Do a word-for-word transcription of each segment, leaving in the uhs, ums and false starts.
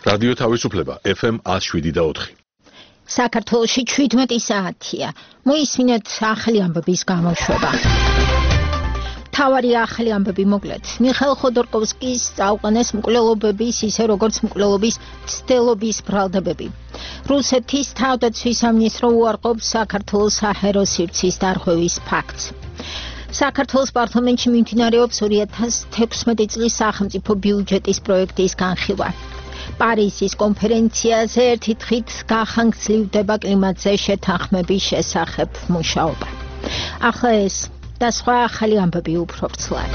რადიო თავისუფლება ეფ ემ one oh seven და four. საქართველოში seventeen საათია. მოისმინეთ ახალი ამბების გამოშვება. თავარი ახალი ამბები მოკლედ. მიხეილ ხოდორკოვსკის წაუყენეს მკვლელობების, ისე როგორც მკვლელობის ცდელობის ბრალდებები. რუსეთის თავდაცვის სამინისტრო უარყოფს საქართველოს საჰაერო სივრცის დარღვევის ფაქტს. საქართველოს პარლამენტში მიმდინარეობს two thousand sixteen წლის სახელმწიფო ბიუჯეტის პროექტის განხილვა. პარიზის კონფერენციაზე ერთი დღით გახანგრძლივდება კლიმატზე შეთანხმების შესახებ მუშაობა. ახლა ეს და სხვა ახალი ამბები უფრო ვრცლად.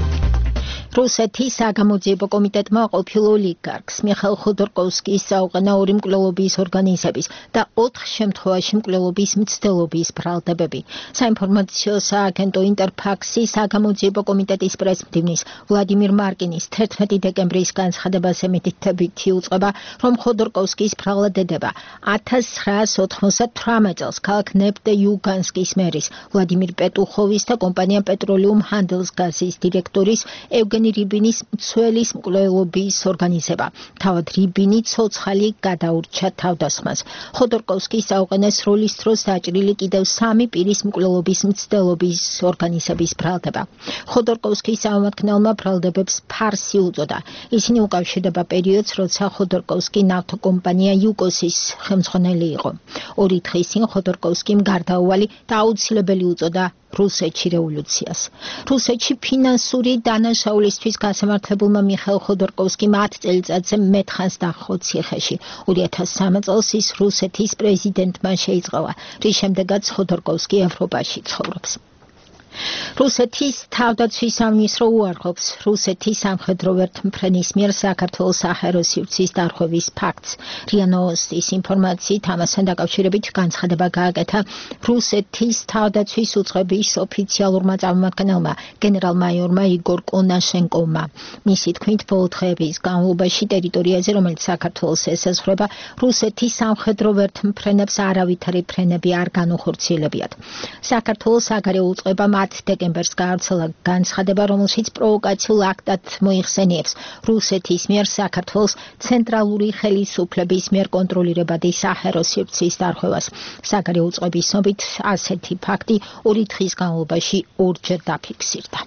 რუსეთის საგამოძიებო კომიტეტმა ყოფილ ოლიგარქს მიხეილ ხოდორკოვსკის წაუყენა ორი მკვლელობის ორგანიზების და ოთხ შემთხვევაში მკვლელობის მცდელობის ბრალდებები. საინფორმაციო სააგენტო ინტერფაქსი საგამოძიებო კომიტეტის პრესმდივნის ვლადიმირ მარკინის thirteen დეკემბრის განცხადებაზე მითითებით იუწყება, რომ ხოდორკოვსკის ბრალდება nineteen ninety-eight წელს ქალაქ ნეფტე-იუგანსკის მერის ვლადიმირ პეტუხოვის და კომპანია პეტროლიუმ ჰანდელსგაზის დირექტორის ევგენი რიბინის მცველის მკვლელობის ორგანიზება. თავად რიბინი ცოცხალი გადაურჩა თავდასხმას. ხოდორკოვსკის წაუყენეს როლის დროს დაჭრილი კიდევ სამი პირის მკვლელობის მცდელობის ორგანიზების ბრალდება. ხოდორკოვსკის წარმომადგენელმა ბრალდებებს ფარსი უწოდა. ისინი უკავშირდება პერიოდს, როცა ხოდორკოვსკი ნავთობკომპანია იუკოსის ხელმძღვანელი იყო. ორი დღის წინ ხოდორკოვსკიმ გარდაუვალი და აუცილებელი უწოდა რუსეთში რევოლუციას. რუსეთში ფინანსური დანაშაულისთვის გასამართლებულმა მიხეილ ხოდორკოვსკიმ ten წელიწადზე მეტხანს დაჰყო ციხეში. two thousand three წელს ის რუსეთის პრეზიდენტმა შეიწყალა, რის შემდეგაც ხოდორკოვსკი ევროპაში ცხოვრობს. რუსეთის თავდაცვის სამინისტრო უარყოფს რუსეთის სამხედრო ვერთმფრენის მიერ საქართველოს საჰაერო სივრცის დარღვევის ფაქტს. რია ნოვოსტის ინფორმაციით ამასთან დაკავშირებით განცხადება გააკეთა რუსეთის თავდაცვის უწყების ოფიციალურმა წარმომადგენელმა გენერალ-მაიორმა იგორ კონაშენკოვმა. მისი თქმით, ბოლო დღეების განმავლობაში ტერიტორიაზე, რომელიც საქართველოს ესაზღვრება, რუსეთის სამხედრო ვერთმფრენებს არავითარი ფრენები არ განუხორციელებიათ. საქართველოს საგარეო უწყება დეკემბერს გაავრცელა განცხადება, რომელშიც პროვოკაციულ აქტად მოიხსენიებს რუსეთის მიერ საქართველოს ცენტრალური ხელისუფლების მიერ კონტროლირებადი საჰაერო სივრცის დარღვევას. საგარეო უწყების ცნობით ასეთი ფაქტი ორი დღის განმავლობაში ორჯერ დაფიქსირდა.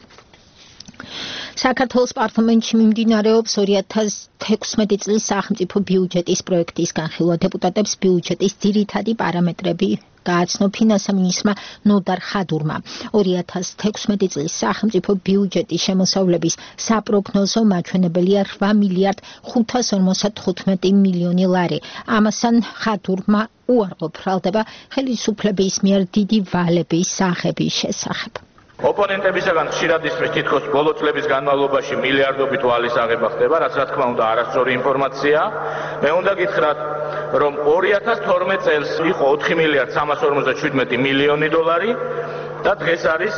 საქართველოს პარლამენტში მიმდინარეობს two thousand sixteen წლის სახელმწიფო ბიუჯეტის პროექტის განხილვა. დეპუტატებს ბიუჯეტის ძირითადი პარამეტრები გააცნო ფინანსამინისტრმა ნოდარ ხადურმა. two thousand sixteen წლის სახელმწიფო ბიუჯეტის შემოსავლების საპროგნოზო მაჩვენებელია eight მილიარდ ხუთას ორმოცდახუთმეტი მილიონი ლარი. ამასთან ხადურმა უარყო ბრალდება ხელისუფლების მიერ დიდი ვალების სახების შესახებ. ოპონენტებისაგან ხშირად ისმის თითქოს ბოლო წლების განმავლობაში მილიარდობით ვალის აღება ხდება, რაც რა თქმა უნდა არასწორი ინფორმაციაა. მე უნდა გითხრათ, რომ two thousand twelve წელს იყო four მილიარდ სამას ორმოცდაშვიდმეტი მილიონი დოლარი და დღეს არის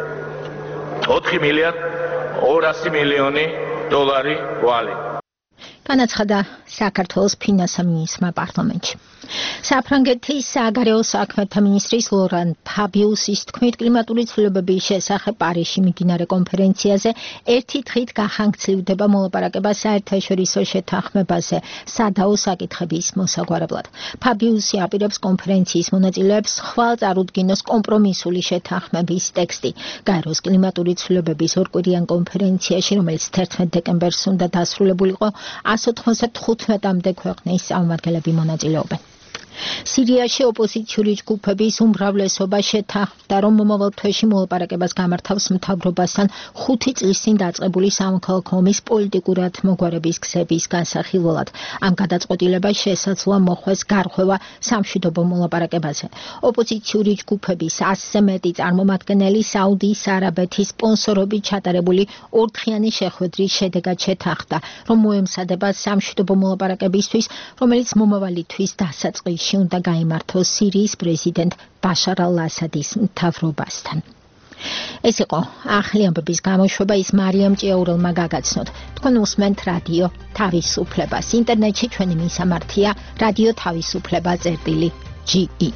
four მილიარდ ორასი მილიონი დოლარი ვალი. განაცხადა საქართველოს ფინანსამინისტრმა პარლამენტში. საფრანგეთის საგარეო საქმეთა მინისტრის ლორან ფაბიუსის თქმით, კლიმატური ცვლილებების შესახებ პარიზში მიმდინარე კონფერენციაზე ერთი დღით გახანგრძლივდება მოლაპარაკება საერთაშორისო შეთანხმებაზე სადაო საკითხების მოსაგვარებლად. ფაბიუსი აპირებს კონფერენციის მონაწილეებს ხვალ წარუდგინოს კომპრომისული შეთანხმების ტექსტი. გაეროს კლიმატური ცვლილებების ორკვირიან კონფერენციაში, რომელიც thirteen დეკემბერს უნდა დასრულებულიყო, one hundred ninety-five-მდე ქვეყნის წარმომადგენლები მონაწილეობენ. სირიაში ოპოზიციური ჯგუფების უმრავლესობა შეთანხმდა, რომ მომავალ თვეში მოლაპარაკებას გამართავს მთავრობასთან ხუთი წლის წინ დაწყებული სამოქალაქო ომის პოლიტიკურად მოგვარების გზების განსახილველად. ამ გადაწყვეტილებას შესაძლოა მოხვდეს გარღვევა სამშვიდობო მოლაპარაკებაზე. ოპოზიციური ჯგუფების ასზე მეტი წარმომადგენელი საუდის არაბეთის სპონსორობით ჩატარებული ორდღიანი შეხვედრის შედეგად შეთანხმდა, რომ მოემზადება სამშვიდობო მოლაპარაკებისთვის, რომელიც მომავალი თვის დასაწყისში უნდა გაიმართოს სირიის პრეზიდენტ ბაშარ ალ-ასადის მთავრობასთან. ეს იყო ახალი ამბების გამოშვება, ის მარიამ ჭიაურელმა გაგაცნოთ. თქვენ უსმენთ რადიო თავისუფლებას. ინტერნეტში ჩვენი მისამართია რადიო თავისუფლება წერტილი ჯი ი.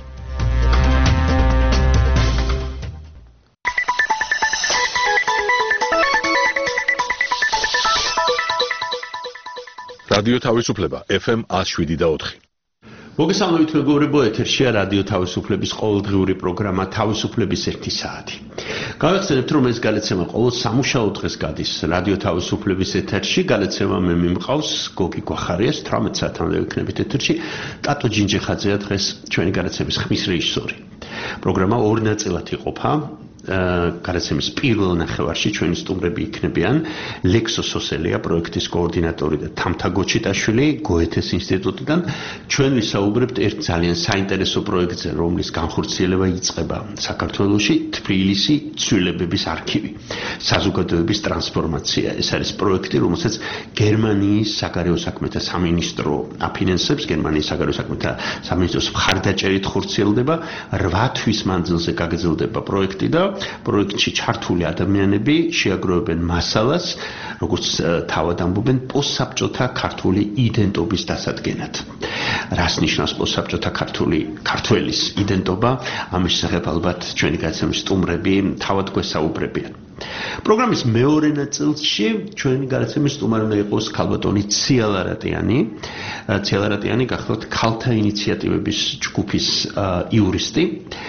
რადიო თავისუფლება ეფ ემ one oh seven და four. მოგესალმებით მეგობრებო, ეთერშია რადიო თავისუფლების ყოველდღიური პროგრამა თავისუფლების ერთი საათი. გავახსენებთ, რომ ეს გადაცემა ყოველ სამუშაო დღეს გადის რადიო თავისუფლების ეთერში. გადაცემა მე მიმყავს გოგი გვახარიას, თვრამეტ საათამდე ვიქნებით ეთერში. ტატო ჯინჯეხაძეა დღეს ჩვენი გადაცემის ხმის რეჟისორი. პროგრამა ორი ნაწილად იყოფა. გადაცემის პირველ ნახევარში ჩვენი სტუმრები იქნებიან ლექსო სოსელია, პროექტის კოორდინატორი და თამთა გოჩიტაშვილი, გოეთეს ინსტიტუტიდან. ჩვენ ვისაუბრებთ ერთ ძალიან საინტერესო პროექტზე, რომლის განხორციელება იწყება საქართველოში, თბილისი ცვლილებების არქივი, საზოგადოების ტრანსფორმაცია. ეს არის პროექტი, რომელსაც გერმანიის საგარეო საქმეთა სამინისტრო აფინანსებს. გერმანიის საგარეო საქმეთა სამინისტროს მხარდაჭერით ხორციელდება. რვა თვის მანძილზე გაგრძელდება პროექტი და პროექტში ჩართული ადამიანები შეაგროვებენ მასალას, როგორც თავად ამბობენ, პოსტსაბჭოთა ქართული იდენტობის დასადგენად. რას ნიშნავს პოსტსაბჭოთა ქართული ქართველის იდენტობა? ამის შესახებ ალბათ ჩვენი გადაცემის სტუმრები თავად გვესაუბრებიან. პროგრამის მეორე ნაწილში ჩვენი გადაცემის სტუმარი უნდა იყოს ქალბატონი ციალარატიანი. ციალარატიანი გახლავთ ქალთა ინიციატივების ჯგუფის იურისტი,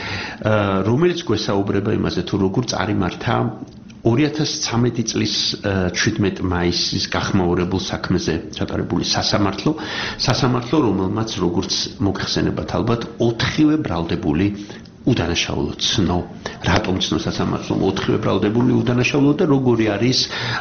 რომელიც გვესაუბრება იმაზე, თუ როგორ წარიმართა ორი ათას ცხრამეტი წლის შვიდმეტ მაისის გახმაურებულ საქმეზე ჩატარებული სასამართლო, სასამართლო, რომელმაც როგორც მოგხსენებათ ალბათ, ოთხივე ბრალდებული უდანაშაულო ცნო. რატომ ცნო სასამართლომ ოთხივე ბრალდებული უდანაშაულო და როგორი არის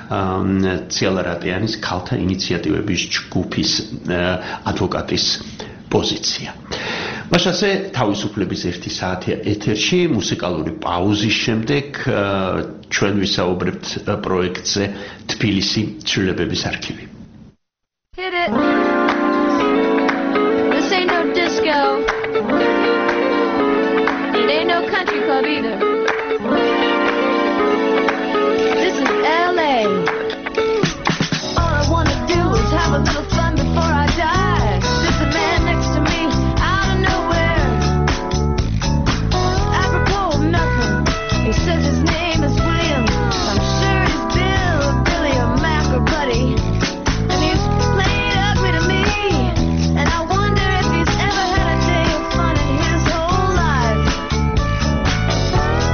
ციალარატიანის ქალთა ინიციატივების ჯგუფის ადვოკატის პოზიცია. მაშასე თავისუფლების ერთი საათია ეთერში, მუსიკალური პაუზის შემდეგ ჩვენ ვისაუბრებთ პროექტზე თბილისი ცვლილებების არქივი. Hit it. This ain't no disco. It ain't no country club either. This is L A. All I wanna do is have a little fun before I die. There's a man next to me. He says his name is William. I'm sure he's Bill or Billy or Mac or Buddy. And he's played ugly to me. And I wonder if he's ever had a day of fun in his whole life.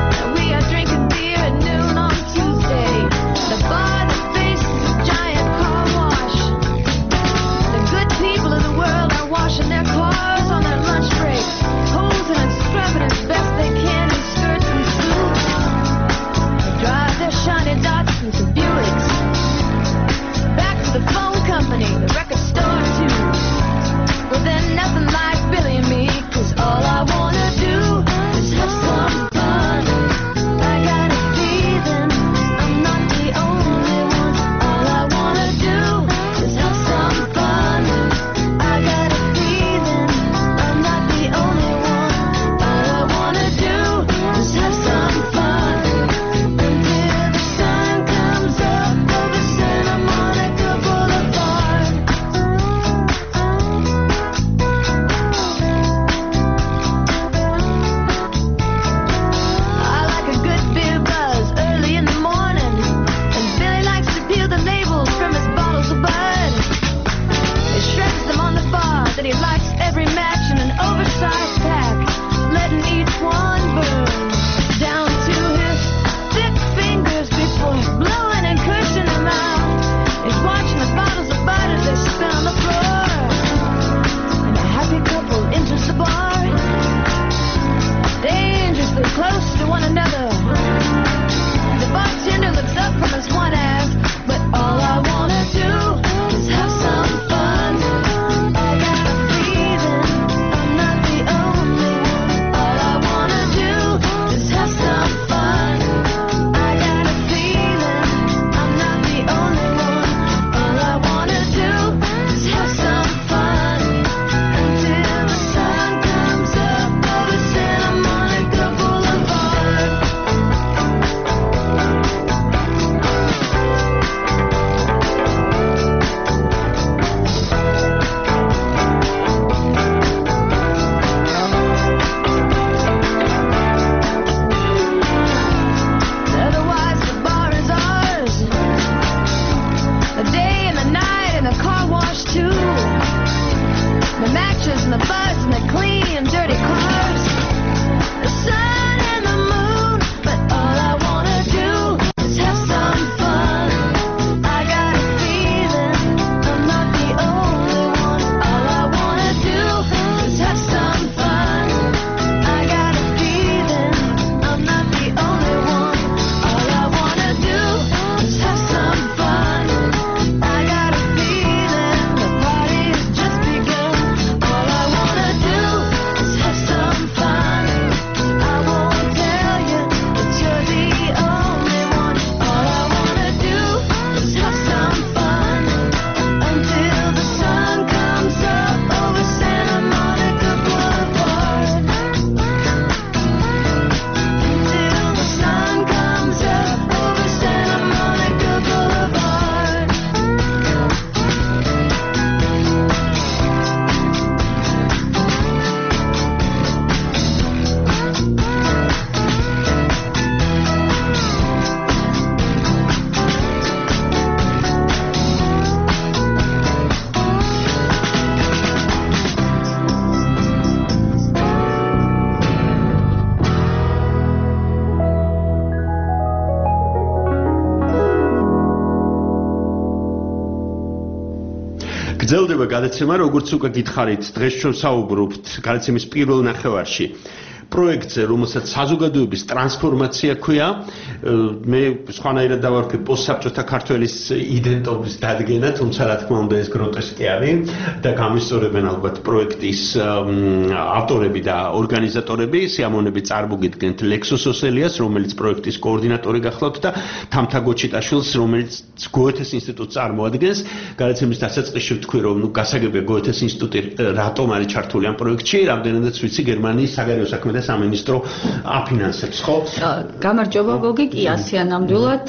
გრძელდება გადაცემა, როგორც უკვე გითხარით, დღეს ჩვენ საუბრობთ გადაცემის პირველ ნახევარში პროექტზე, რომელსაც საზოგადოების ტრანსფორმაცია ქვია. მე სხვანაირად დავარქვი პოსტსაბჭოთა ქართველის იდენტობის დადგენა, თუმცა რა თქმა უნდა ეს გროტესკი არის და გამისწორებენ ალბათ პროექტის ავტორები და ორგანიზატორები. სიამოვნებით წარმოგიდგენთ ლექსოს ოსელიას, რომელიც პროექტის კოორდინატორი გახლავთ და თამთა გოჩიტაშვილს, რომელიც გოეთეს ინსტიტუტს წარმოადგენს. გადაცემის დასაწყისში ვთქვი, რომ ნუ გასაგებია გოეთეს ინსტიტუტი რატომ არის ჩართული ამ პროექტში, რამდენადაც ვიცი გერმანიის საგარეო საქმეთა სამინისტრო აფინანსებს, ხო? გამარჯობა გოგი, კი ასეა ნამდვილად.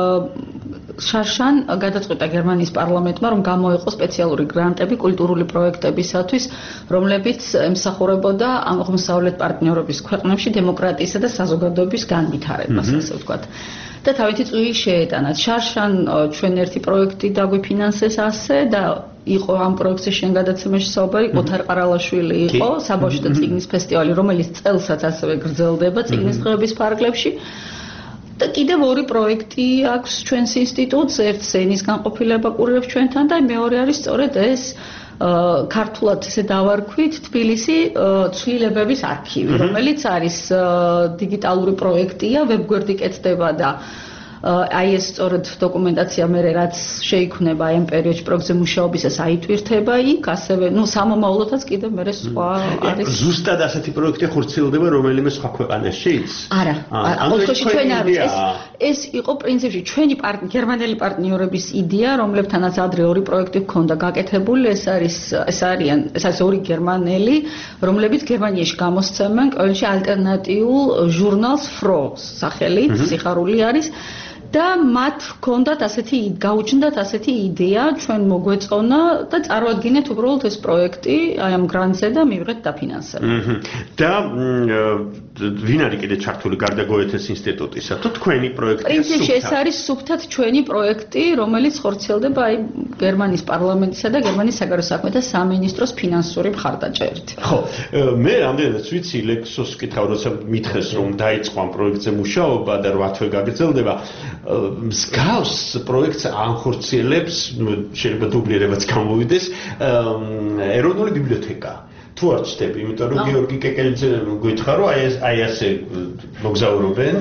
შარშან გადაწყვიტა გერმანიის პარლამენტმა, რომ გამოეყო სპეციალური გრანტები კულტურული პროექტებისათვის, რომლებიც ემსახურებოდა აღმოსავლეთ პარტნიორობის ქვეყნებში დემოკრატიისა და საზოგადოების განვითარებას, ასე ვთქვათ. და თავითი წვლილი შეეტანათ. შარშან ჩვენ ერთი პროექტი დაგვიფინანსეს ასე და იყო ამ პროექტზე შენ გადაცემაში საუბარი, ოთარ ყარალაშვილი იყო, საბავშვო წიგნის ფესტივალი, რომელიც წელსაც ასევე გრძელდება წიგნის დღეების ფარგლებში. და კიდევ ორი პროექტი აქვს ჩვენს ინსტიტუტს, ერთ სენის განყოფილება კურირებს ჩვენთან და მეორე არის სწორედ ეს ქართულად ესე დავარქვით, თბილისი ცვლილებების არქივი, რომელიც არის დიგიტალური პროექტია, ვებგვერდი კეთდება და აი ეს სწორედ დოკუმენტაცია მე რაც შეიქმნება აი ამ პერიოდში პროექტზე მუშაობისას აიტვირთება იქ, ასევე ნუ სამომავლოდაც კიდევ მე სხვა არის. ზუსტად ასეთი პროექტი ხორციელდება რომელიმე სხვა ქვეყანაშიც? არა, ოთხში ჩვენ არ ვიცით. ეს იყო პრინციპში ჩვენი გერმანელი პარტნიორების იდეა, რომლებთანაც ადრე ორი პროექტი ჰქონდა გაკეთებული, ეს არის ეს არიან, ეს არის ორი გერმანელი, რომლებიც გერმანიაში გამოსცემენ კოლონში ალტერნატიულ ჟურნალს Fro სახელით, სიხარული არის. და მათ ჰქონდათ ასეთი გაუჩნდათ ასეთი იდეა, ჩვენ მოგვეწონა და წარმოადგინეთ უბრალოდ ეს პროექტი აი ამ გრანტზე და მივიღეთ დაფინანსება. და ვინ არის კიდე ჩართული გარდა გოეთეს ინსტიტუტისა? თუ თქვენი პროექტია? პრინციპში ეს არის სუფთად ჩვენი პროექტი, რომელიც ხორციელდება აი გერმანიის პარლამენტისა და გერმანიის საგარეო საქმეთა სამინისტროს ფინანსური მხარდაჭერით. ხო, მე რამდენადაც ვიცი, ლექსოს კითხავ, როცა მითხეს რომ დაიწყო ამ პროექტზე მუშაობა და რა თვე გაგრძელდება, მსგავს პროექტს ანხორციელებს, შეიძლება დუბლირებაც გამოვიდეს, ეროვნული ბიბლიოთეკა. თუ არ ვცდები, იმიტომ რომ გიორგი კეკელიძე გითხარ, რომ აი ეს აი ასე მოგზაურობენ.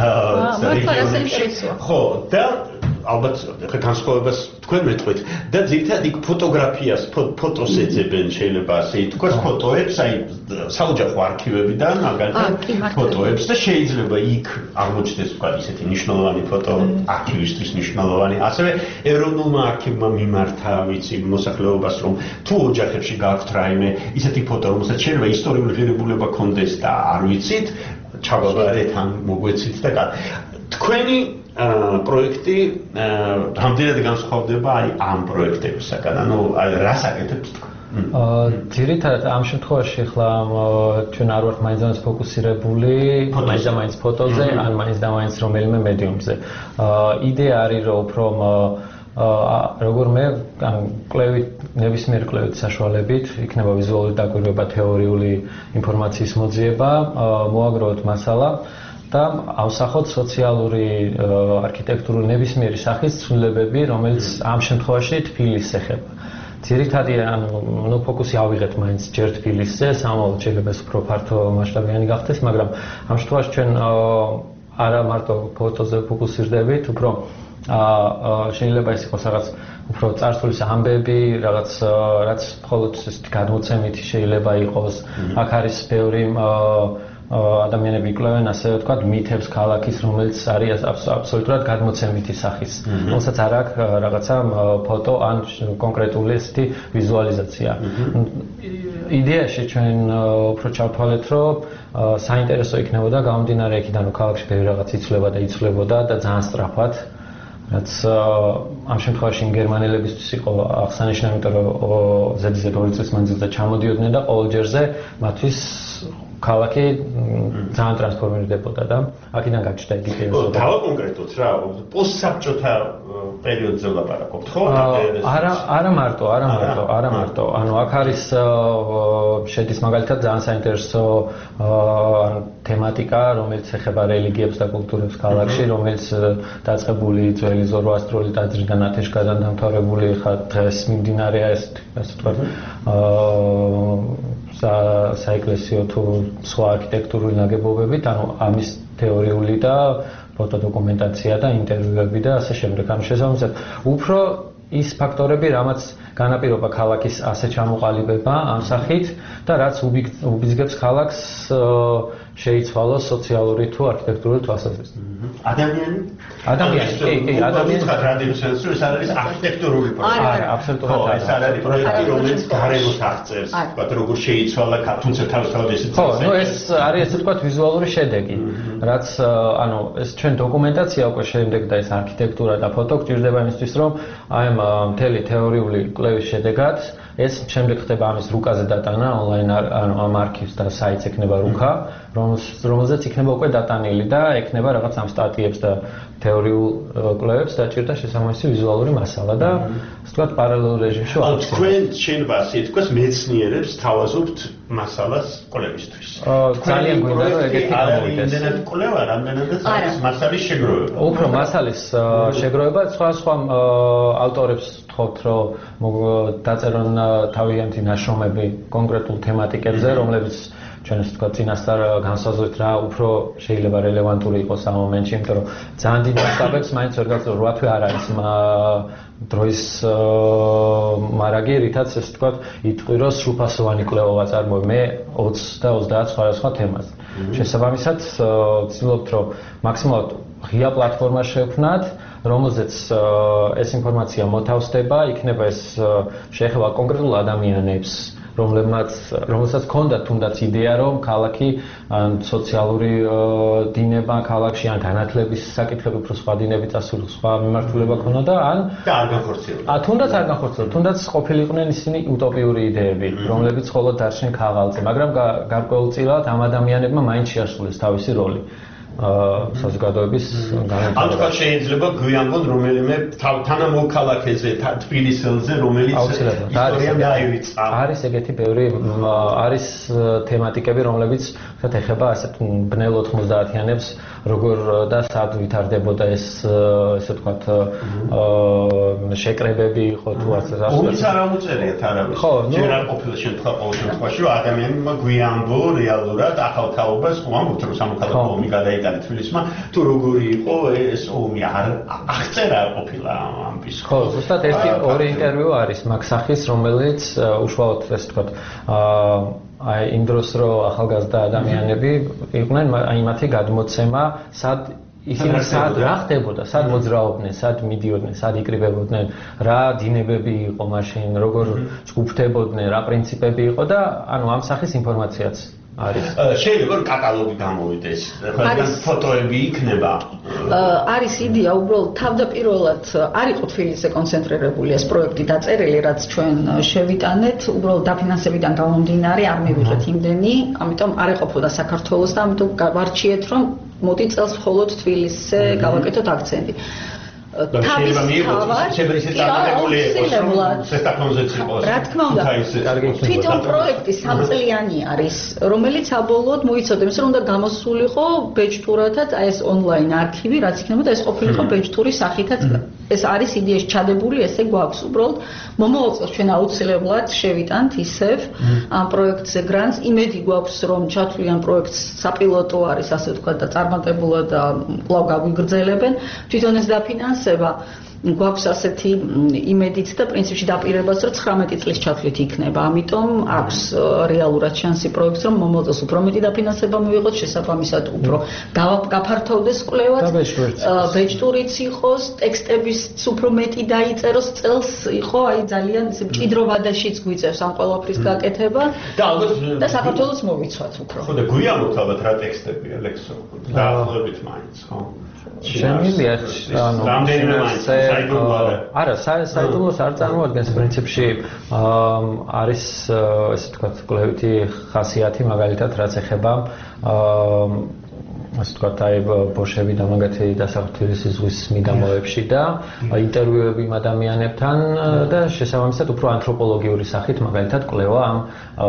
ხო, და ალბათ განსხვავებას თქვენ მეტყვით და ძირითადად იქ ფოტოგრაფიას, ფოტოს ეძებენ, შეიძლება ასე ითქვას, ფოტოებს, აი საოჯახო არქივებიდან მაგალითად ფოტოებს და შეიძლება იქ აღმოჩნდეს თქვა ისეთი მნიშვნელოვანი ფოტო არქივისტვის მნიშვნელოვანი. ასევე ეროვნულმა არქივმა მიმართა ვიცი მოსახლეობას, რომ თუ ოჯახებში გაქვთ რაიმე ისეთი ფოტო, რომელსაც შეიძლება ისტორიული ღირებულება ქონდეს და არ ვიცით, ჩაბაბარეთ ან მოგვეცით და თქვენი პროექტი რამდენად განსხვავდება აი ამ პროექტებისაგან? ანუ რას აკეთებთ თქვენ? ძირითადად ამ შემთხვევაში ახლა ჩვენ არ ვართ მაინც ამას ფოკუსირებული მაინც და მაინც ფოტოზე, ან მაინც და მაინც რომელიმე მედიუმზე. იდეა არის რომ უფრო როგორმე ან კლევით, ნებისმიერ კლევით საშუალებით იქნება ვიზუალური დაკვირვება, თეორიული ინფორმაციის მოძიება, მოაგროვოთ მასალა და ავსახოთ სოციალური, არქიტექტურული ნებისმიერი სახის ცვლილებები, რომელიც ამ შემთხვევაში თბილისს ეხება. ძირითადი ანუ ფოკუსი ავიღეთ მაინც ჯერ თბილისზე, სამომავლოდ შეიძლება ეს უფრო ფართო მასშტაბიანი გახდეს, მაგრამ ამ შემთხვევაში ჩვენ არა მარტო ფოტოზე ფოკუსირდებით, უფრო შეიძლება ის იყოს რაღაც უფრო წარსულის ამბები, რაღაც რაც მხოლოდ გადმოცემითი შეიძლება იყოს. აქ არის ბევრი ადამიანები იკვლევენ, ასე ვთქვათ, მითებს ქალაქის, რომელიც არის აბსოლუტურად გადმოცემითი სახის, რომელსაც არ აქვს რაღაცა ფოტო ან კონკრეტული ესეთი ვიზუალიზაცია. იდეაში ჩვენ უფრო ჩავთვალეთ, რომ საინტერესო იქნებოდა გამომდინარე იქიდან, რომ ქალაქში ბევრი რაღაც იცვლება და იცვლებოდა და ძალიან სწრაფად. რაც ამ შემთხვევაში გერმანელებისთვის იყო აღსანიშნავი, იმიტომ რომ ზედიზედ ორი წლის მანძილზე ჩამოდიოდნენ და ყოველ ჯერზე მათთვის ქალაქი ძალიან ტრანსფორმირდებოდა და აქედან გაჩნდა იგი პერიოდი. დავა კონკრეტულად რა, პოსტსაბჭოთა პერიოდზე ვლაპარაკობთ, ხო? არა, არა მარტო, არა მარტო, არა მარტო. ანუ აქ არის შედის მაგალითად ძალიან საინტერესო ანუ თემატიკა, რომელიც ეხება რელიგიებს და კულტურებს ქალაქში, რომელიც დაწყებული ძველი ზოროასტრიული ტაძრიდან ათეშგადან დამთავრებული ხა დღეს მიმდინარეა ეს ასე ვთქვათ აა საეკლესიო თუ სხვა არქიტექტურული ნაგებობებით, ანუ ამის თეორიული და ფოტოდოკუმენტაცია და ინტერვიუები და ასე შემდეგ. ანუ შესაბამისად, უფრო ის ფაქტორები, რამაც განაპირობა ქალაქის ასე ჩამოყალიბება ამ სახით და რაც უბიძგებს ქალაქს შეიცვალოს სოციალური თუ არქიტექტურული თვალსაზრისით. ადამიანი? ადამიანი, კი, კი, ადამიანი. ტრადიციულად ეს არის არქიტექტურული პროექტი. არა, აბსოლუტურად არა. ეს არის პროექტი, რომელიც გარემოს აღწერს, ვთქვათ, როგორ შეიცვალა თუნდაც თავისთავად ეს. ხო, ნუ ეს არის ესე ვთქვათ ვიზუალური შედეგი, რაც ანუ ეს ჩვენ დოკუმენტაცია უკვე შემდეგ და ეს არქიტექტურა და ფოტო გჭირდება იმისთვის, რომ აი ამ მთელი თეორიული კვლევის შედეგად ეს შემდეგ ხდება ამის რუკაზე დატანა ონლაინ ანუ ამ არქივს და საიტს ექნება რუკა, რომელზეც იქნება უკვე დატანილი და ექნება რაღაც ამ სტატიებს და თეორიულ კვლევებს დაჭირდა შესაბამისი ვიზუალური მასალა და ასე ვთქვათ პარალელურ რეჟიმში ვახდით. თქვენ შენობა ასე თქვას მეცნიერებს თავაზობთ მასალას კვლევისთვის. ძალიან გვინდა რომ ეგეთი გამოვიდეს. რამდენად კვლევა, რამდენადაც არის მასალის შეგროვება. უფრო მასალის შეგროვება სხვა სხვა ავტორებს ვთხოვთ რომ დაწერონ თავიანთი ნაშრომები კონკრეტულ თემატიკებზე, რომლებიც ჩვენ ასე ვთქვათ წინასწარ განსაზღვრეთ რა უფრო შეიძლება რელევანტური იყოს ამ მომენტში, იმიტომ რომ ძალიან დიდ მასშტაბებს მაინც ვერ გაწევ რა თქმა არ არის დროის მარაგი, რითაც ასე ვთქვათ იტყვიროს სრულფასოვანი კვლევა ვაწარმოებ მე ოცი და ოცდაათ სხვადასხვა თემაზე. შესაბამისად ვცდილობთ რომ მაქსიმალურად ღია პლატფორმა შევქმნათ, რომელზეც ეს ინფორმაცია მოთავსდება, იქნება ეს შეეხება კონკრეტულ ადამიანებს, რომლებმაც რომელსაც ჰქონდათ თუნდაც იდეა რომ ქალაქი ან სოციალური დინება ქალაქში ან განათლების საკითხები უფრო სხვა დინები წასული სხვა მიმართულება ქონოდა ან და არ განხორციელდა. ა თუნდაც არ განხორციელდა, თუნდაც ყოფილიყვნენ ისინი утоპიური იდეები, რომლებიც მხოლოდ დარჩნენ ქაღალდზე, მაგრამ გარკვეულწილად ამ ადამიანებმა მაინც შეასრულეს თავისი როლი. საზოგადოების განვითარებაში. ან თქვა შეიძლება გვიანბონ რომელიმე თანამოქალაქეზე, თბილისელზე, რომელიც ისტორია დაივიწყა. არის ეგეთი ბევრი არის თემატიკები, რომლებიც ვთქვათ ეხება ასეთ ბნელ ოთხმოცდაათიანებს, როგორ და სად ვითარდებოდა ეს ესე ვთქვათ შეკრებები იყო თუ ასე რა. ომიც არ ამოწერიათ არავის. ხო, ნუ ჯერ არ ყოფილა შემთხვევა ყოველ შემთხვევაში, რომ ადამიანმა გვიანბო რეალურად ახალ თაობას უამბობთ, რომ სამოქალაქო ომი გადაიტანა თბილისმა, თუ როგორი იყო ეს ომი არ აღწერა არ ყოფილა ამის. ხო, ზუსტად ერთი ორი ინტერვიუ არის მაგ სახის, რომელიც უშუალოდ ესე ვთქვათ აი იმ დროს რო ახალგაზრდა ადამიანები იყვნენ, აი მათი გადმოცემა, სად ისინი სად რა ხდებოდა, სად მოძრაობდნენ, სად მიდიოდნენ, სად იკრიბებოდნენ, რა დინებები იყო მაშინ, როგორ ჯგუფდებოდნენ, რა პრინციპები იყო და ანუ ამ სახის ინფორმაციაც არის. შეიძლება რომ კატალოგი გამოვიდეს, მაგრამ ფოტოები იქნება. არის იდეა უბრალოდ თავდაპირველად არ იყო თბილისზე კონცენტრირებული ეს პროექტი დაწერილი, რაც ჩვენ შევიტანეთ, უბრალოდ დაფინანსებიდან გამომდინარე არ მივიღეთ იმდენი, ამიტომ არ ეყოფოდა საქართველოს და ამიტომ ვარჩიეთ რომ მოდი წელს მხოლოდ თბილისზე გავაკეთოთ აქცენტი. შეიძლება მიიღოთ, შეიძლება ისე წარმატებული იყოს, რომ სექტაკონზეც იყოს. რა თქმა უნდა, თვითონ პროექტი სამწლიანი არის, რომელიც საბოლოოდ მოიცავდა იმას, რომ უნდა გამოსულიყო ბეჭდურათაც აი ეს ონლაინ არქივი, რაც იქნებოდა ეს ყოფილიყო ბეჭდურის სახითაც. ეს არის იდეაში ჩადებული, ესე გვაქვს უბრალოდ მომავალ წელს ჩვენ აუცილებლად შევიტანთ ისევ ამ პროექტზე გრანტს. იმედი გვაქვს, რომ ჩათვლიან პროექტს საპილოტო არის, ასე ვთქვათ და წარმატებულად და კვლავ გავიგრძელებენ. თვითონ ეს დაფინანსება გვაქვს ასეთი იმედით და პრინციპში დაპირებას, რომ ცხრამეტი წლის ჩათვლით იქნება. ამიტომ აქვს რეალურად შანსი პროექტს, რომ მომავალ წელს უფრო მეტი დაფინანსება მივიღოთ, შესაბამისად უფრო გაფართოვდეს კვლევაც, ბეჭდურიც იყოს, ტექსტების უფრო მეტი დაიწეროს, წელს იყო აი ძალიან ისე მჭიდრო ვადაშიც გვიწევს ამ ყველაფრის გაკეთება და ალბათ და საქართველოს მოვიცვათ უფრო. ხო და გვიანოთ ალბათ რა ტექსტებია ლექსო. დაახლოებით მაინც, ხო? შემიძლია ანუ რამდენიმე მაინც არა, საიდუმლოს არ წარმოადგენს პრინციპში არის ესე ვთქვათ, კვლევითი ხასიათი, მაგალითად, რაც ეხება ასე ვთქვათ, აი ბოშები და მაგათი დასახელების ზღვის მიდამოებში და ინტერვიუები იმ ადამიანებთან და შესაბამისად უფრო ანთროპოლოგიური სახით მაგალითად კვლევა ამ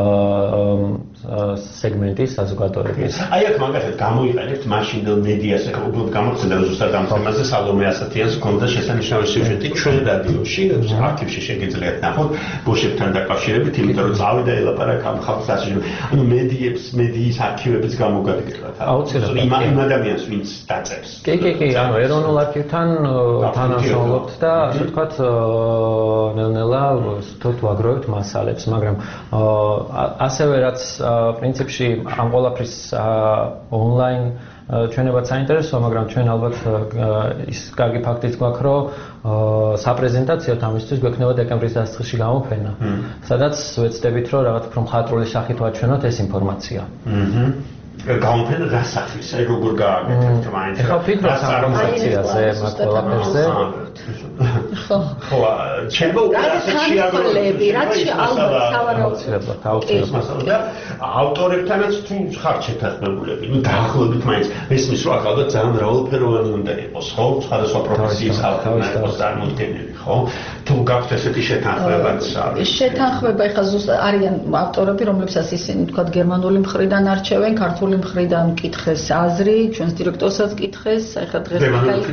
სეგმენტის საზოგადოების. აი აქ მაგალითად გამოიყენებთ მაშინ მედიას, ეხლა უბრალოდ გამოგცემა ზუსტად ამ თემაზე სალომე ასათიანს ჰქონდა შესანიშნავი სიუჟეტი ჩვენ რადიოში, არქივში შეგიძლიათ ნახოთ ბოშებთან დაკავშირებით, იმიტომ რომ წავიდა ელაპარაკა ამ ხალხს ასე. ანუ მედიებს, მედიის არქივებიც გამოგადგებათ. აუცილებლად. იმ ადამიანს ვინც დაწერს. კი, კი, კი, ანუ ეროვნულ არქივთან თანამშრომლობთ და ასე ვთქვათ, ნელ-ნელა თოთ ვაგროვებთ მასალებს, მაგრამ ასევე რაც პრინციპში ამ ყველაფრის ონლაინ ჩვენებად საინტერესოა, მაგრამ ჩვენ ალბათ ის კარგი ფაქტიც გვაქვს, რომ საპრეზენტაციოდ ამისთვის გვექნება დეკემბრის დასაწყისში გამოფენა, სადაც ვეცდებით, რომ რაღაც უფრო მხატვრული სახით ვაჩვენოთ ეს ინფორმაცია. აჰა. გამოფენა დასახვის, აი როგორ გააკეთებთ მაინც. ეხლა ფიქრობთ ამ კონცეფციაზე, მაგ ყველაფერზე. ხო. ხო, ჩემო განხილები, რაც ალბათ სავარაუდოდ აუცილებლად და ავტორებთანაც თუ ხარ შეთანხმებულები, ну დაახლოებით მაინც ესმის რომ ალბათ ძალიან მრავალფეროვანი უნდა იყოს, ხო? სხვადასხვა პროფესიის ავტორი იყოს წარმოდგენილი, ხო? თუ გაქვთ ესეთი შეთანხმებაც არის. შეთანხმება ეხლა ზუსტად არიან ავტორები, რომლებსაც ისინი თქვა გერმანული მხრიდან არჩევენ, ქართული მხრიდან მკითხეს აზრი, ჩვენს დირექტორსაც მკითხეს, ეხლა დღეს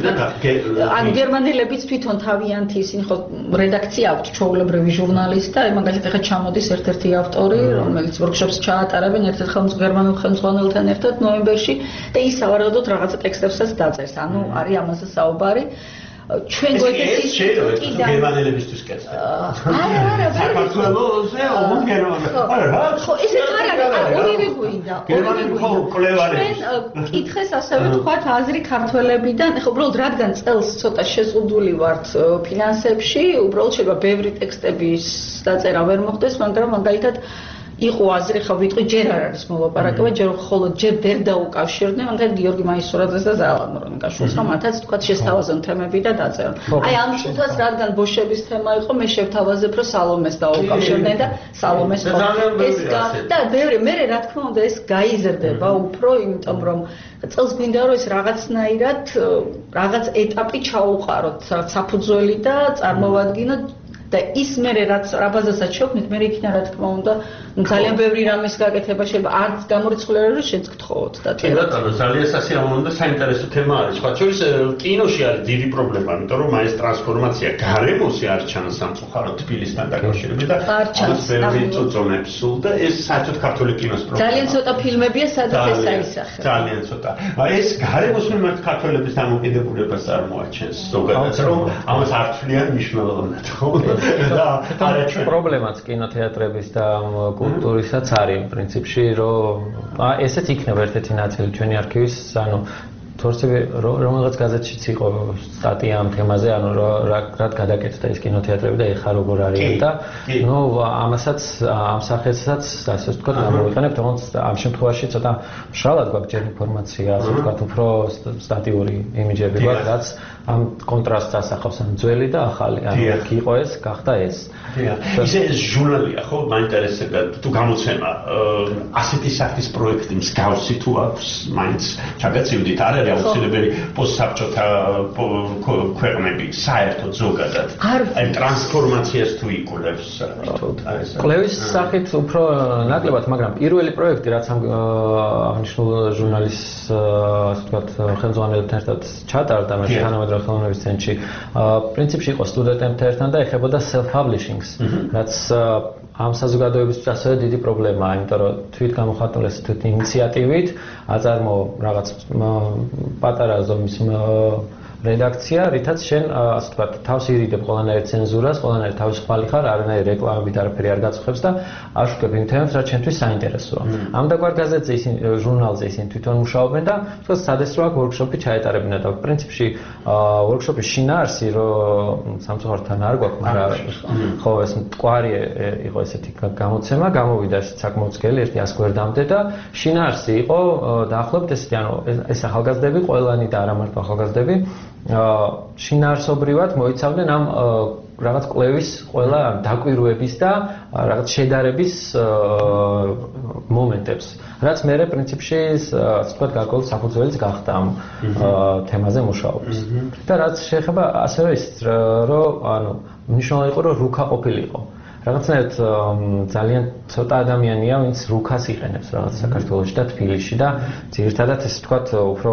ანუ გერმანელებიც თვითონ თავიანთი ისინი ხო რედაქცია აქვთ, ჩვეულებრივი ჟურნალისტი და მაგალითად ეხლა ჩამოდის ერთ-ერთი ავტორი, რომელიც ვორქშოპს ჩაატარებენ ერთ-ერთ გერმანულ ხელმძღვანელთან ერთად ნოემბერში და ის სავარაუდოდ რაღაცა ტექსტებსაც დაწერს. ანუ არის ამაზე საუბარი. ჩვენ გვეცეს ის გერმანელებისთვის კეთდება. არა, არა, საქართველოზე ოღონდ გერმანელი. არა, ხო, ესე არ არის, ორივე გვინდა. გერმანელი ხო კვლევარები. ჩვენ კითხეს ასევე თქვათ აზრი ქართველებიდან, ხო, უბრალოდ რადგან წელს ცოტა შეზღუდული ვართ ფინანსებში, უბრალოდ შეიძლება ბევრი ტექსტების დაწერა ვერ მოხდეს, მაგრამ მაგალითად იყო აზრი, ხო ვიტყვი, ჯერ არ არის მოლაპარაკება, ჯერ მხოლოდ ჯერ ვერ დაუკავშირდნენ, მაგალითად გიორგი მაისურაძეს და ზალან მორონიკაშვილს, რომ მათაც თქვათ შესთავაზონ თემები და დაწერონ. აი ამ შუთას რადგან ბოშების თემა იყო, მე შევთავაზებ, რომ სალომეს დაუკავშირდნენ და სალომეს ხო ეს და ბევრი მე რა თქმა უნდა ეს გაიზრდება უფრო, იმიტომ რომ წელს გვინდა რომ ეს რაღაცნაირად რაღაც ეტაპი ჩაუყაროთ საფუძველი და წარმოვადგინოთ და ის მე რაც რაბაზასაც შევქმნით, მე იქნა რა თქმა უნდა ძალიან ბევრი რამის გაკეთება შეიძლება არც გამორიცხული რომ შეც გთხოვოთ და კი ბატონო, ძალიან სასიამოვნო და საინტერესო თემა არის. სხვა შორის კინოში არის დიდი პრობლემა, იმიტომ რომ ეს ტრანსფორმაცია გარემოში არ ჩანს სამწუხაროდ თბილისთან დაკავშირებით და ამას ბევრი წუწუნებს სულ და ეს საერთოდ ქართული კინოს პრობლემაა. ძალიან ცოტა ფილმებია, სადაც ეს აისახება. ძალიან ცოტა. ეს გარემოს მიმართ ქართველების დამოკიდებულებას წარმოაჩენს ზოგადად, რომ ამას არ თვლიან მნიშვნელოვნად, ხო? და არაჩვენ პრობლემაც კინოთეატრების და კულტურისაც არის პრინციპში, რომ ესეც იქნება ერთ-ერთი ნაწილი ჩვენი არქივის, ანუ თორსები რომელიღაც გაზეთშიც იყო სტატია ამ თემაზე, ანუ რა რა გადაკეთდა ეს კინოთეატრები და ეხა როგორ არიან და ნუ ამასაც ამ სახესაც ასე ვთქვათ გამოვიყენებთ, თუმცა ამ შემთხვევაში ცოტა მშრალად გვაქვს ჯერ ინფორმაცია, ასე ვთქვათ, უფრო სტატიური იმიჯები გვაქვს, რაც ამ კონტრასტს ასახავს, ან ძველი და ახალი, ანუ იქ იყო ეს, გახდა ეს. ისე ჟურნალია, ხო, მაინტერესებდა თუ გამოცემა ასეთი სახის პროექტი მსგავსი თუ აქვს, მაინც ჩაგაცივდით, არ არის აუცილებელი პოსტსაბჭოთა ქვეყნები, საერთოდ ზოგადად. აი ტრანსფორმაციას თუ იკვლევს საერთოდ არის. კვლევის სახით უფრო ნაკლებად, მაგრამ პირველი პროექტი, რაც ამ აღნიშნულ ჟურნალის, ასე ვთქვათ, ხელმძღვანელებთან ერთად ჩატარდა, მე თანამედროვე ხელოვნების ცენტრში, პრინციპში იყო სტუდენტებთან ერთად და ეხებოდა self-publishing-ს, რაც ამ საზოგადოებისთვის ასევე დიდი პრობლემაა, იმიტომ რომ თვით გამოხატული ეს თვით ინიციატივით აწარმო რაღაც პატარა ზომის რედაქცია, რითაც შენ ასე ვთქვათ, თავს ირიდებ ყველანაირ ცენზურას, ყველანაირ თავისუფალი ხარ, არანაირ რეკლამებით არაფერი არ გაწუხებს და აშუქებ იმ თემებს, რაც შენთვის საინტერესოა. ამ დაგვარ გაზეთზე ისინი ჟურნალზე ისინი თვითონ მუშაობენ და თქოს სადესრო აქ ვორქშოპი ჩაეტარებინა და პრინციპში ვორქშოპის შინაარსი, რომ სამწუხაროდ არ გვაქვს, მაგრამ ხო ეს მტკვარი იყო ესეთი გამოცემა, გამოვიდა საკმაოდ ძგელი, ერთი ას გვერდამდე და შინაარსი იყო დაახლოებით ესეთი, ანუ ეს ახალგაზრდები, ყველანი და არა მარტო ახალგაზრდები შინაარსობრივად მოიცავდნენ ამ რაღაც კვლევის ყველა დაკვირვების და რაღაც შედარების მომენტებს, რაც მე პრინციპში ასე ვთქვათ გარკვეული საფუძველიც გახდა ამ თემაზე მუშაობის. და რაც შეეხება ასევე ის რომ ანუ მნიშვნელოვანი იყო რომ რუქა ყოფილიყო. რაღაცნაირად ძალიან ცოტა ადამიანია, ვინც რუქას იყენებს რაღაც საქართველოში და თბილისში და ძირითადად ესე ვთქვათ უფრო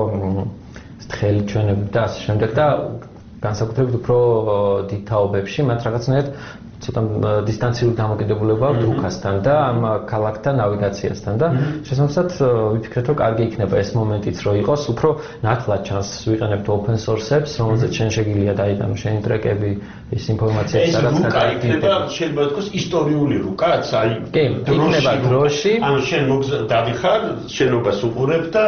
თხელი ჩვენები და ასე შემდეგ და განსაკუთრებით უფრო დიდ თაობებში მათ რაღაცნაირად ცოტა დისტანციური დამოკიდებულება აქვს რუქასთან და ამ ქალაქთან ნავიგაციასთან და შესაბამისად ვიფიქრეთ რომ კარგი იქნება ეს მომენტიც რომ იყოს უფრო ნათლად ჩანს ვიყენებთ open source-ებს რომელზეც შენ შეგიძლია დაიტანო შენი ტრეკები ის ინფორმაცია სადაც იქნება შეიძლება თქოს ისტორიული რუკაც აი კი იქნება დროში ანუ შენ მოგზადიხარ შენობას უყურებ და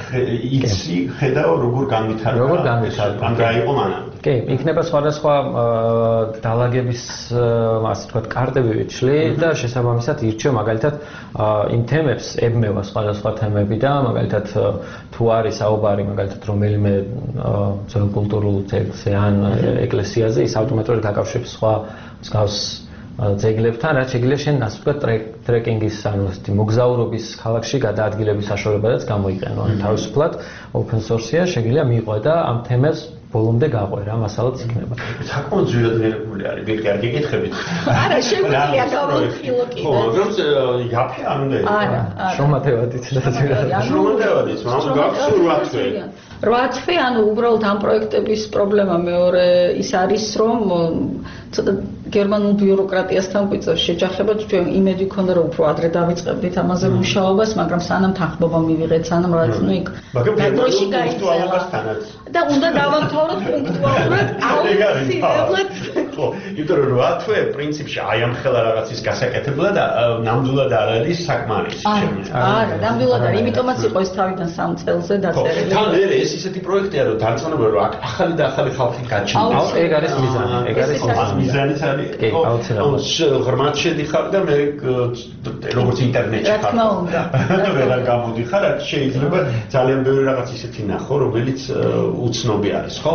იცი ხედავ როგორ განვითარდა როგორ განვითარდა ან რა იყო მანამდე კი იქნება სხვადასხვა დალაგების ასე ვთქვათ კარტები ვიჩლი და შესაბამისად ირჩევ მაგალითად იმ თემებს ებმევა სხვადასხვა თემები და მაგალითად თუ არის საუბარი მაგალითად რომელიმე ძველ კულტურულ ძეგლზე ან ეკლესიაზე ის ავტომატურად გაკავშირებს სხვა მსგავს ძეგლებთან რაც შეიძლება შენ ასე ვთქვათ ტრეკინგის ანუ მოგზაურობის ქალაქში გადაადგილების საშუალებადაც გამოიყენო ანუ თავისუფლად open source-ია შეგიძლია მიიღო და ამ თემებს ბოლომდე გაყვერა, მასალაც იქნება. საკმაოდ ძვირადღირებული არის, გიგარგი გითხებით. არა, შეგვიძლია გავიხილო კიდე. ხო, მაგრამ იაფი არ უნდა იყოს. არა, შრომათევადით და ძვირადღირებული. შრომათევადით, მაგრამ გახსოვ რვა თვე. რვა თვე, ანუ უბრალოდ ამ პროექტების პრობლემა მეორე ის არის, რომ ცოტა გერმანულ ბიუროკრატიასთან ვიწევს შეჯახება, ჩვენ იმედი გქონდა რომ უფრო ადრე დავიწყებდით ამაზე მუშაობას, მაგრამ სანამ თანხმობა მივიღეთ, სანამ რაც ნუ იქ დროში გაიწელა. და უნდა დავამთავროთ პუნქტუალურად აუცილებლად. ხო, იმიტომ რომ რვა თვე პრინციპში აი ამ ხელა რაღაცის გასაკეთებლად ნამდვილად არ არის საკმარისი შემიძლია. არა, ნამდვილად არის, იმიტომაც იყო ეს თავიდან სამ წელზე დაწერილი. თან მე ეს ისეთი პროექტია რომ დარწმუნებული რომ აქ ახალი და ახალი ხალხი გაჩნდა. ეგ არის მიზანი, ეგ არის მიზანიც არის. კი, აუცილებლად. ღრმად შედიხარ და მე როგორც ინტერნეტში ხარ. რა თქმა უნდა. ვეღარ გამოდიხარ, შეიძლება ძალიან ბევრი რაღაც ისეთი ნახო, რომელიც უცნობი არის, ხო?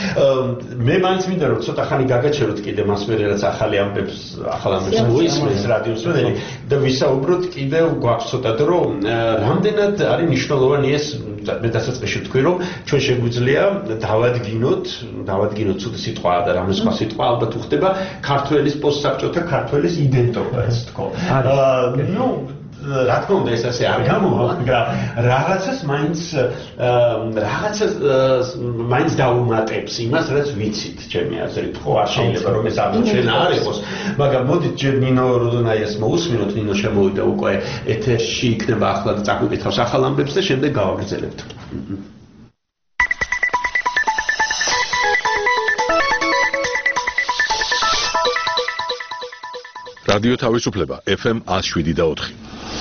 მე მაინც მინდა რომ ცოტა ხანი გაგაჩეროთ კიდე მას მე რაც ახალი ამბებს, ახალ ამბებს მოისმენს რადიოს მოდელი და ვისაუბროთ კიდე გვაქვს ცოტა დრო, რამდენად არის მნიშვნელოვანი ეს მე დასაწყისში ვთქვი რომ ჩვენ შეგვიძლია დავადგინოთ, დავადგინოთ ცუდი სიტყვა და რამე სხვა სიტყვა ალბათ უხდება ქართველის პოსტსაბჭოთა ქართველის იდენტობა ეს თქო. ნუ რა თქმა უნდა ეს ასე არ გამოვა, მაგრამ რაღაცას მაინც რაღაცას მაინც დაუმატებს იმას, რაც ვიცით, ჩემი აზრით, ხო, არ შეიძლება რომ ეს აღმოჩენა არ იყოს, მაგრამ მოდით ჯერ ნინო როდონაიას მოусმინოთ, ნინო შემოვიდა უკვე ეთერში, იქნება ახლა და წაგვიკითხავს ახალ ამბებს და შემდეგ გავაგრძელებთ. რადიო თავისუფლება ეფ ემ one oh seven და four.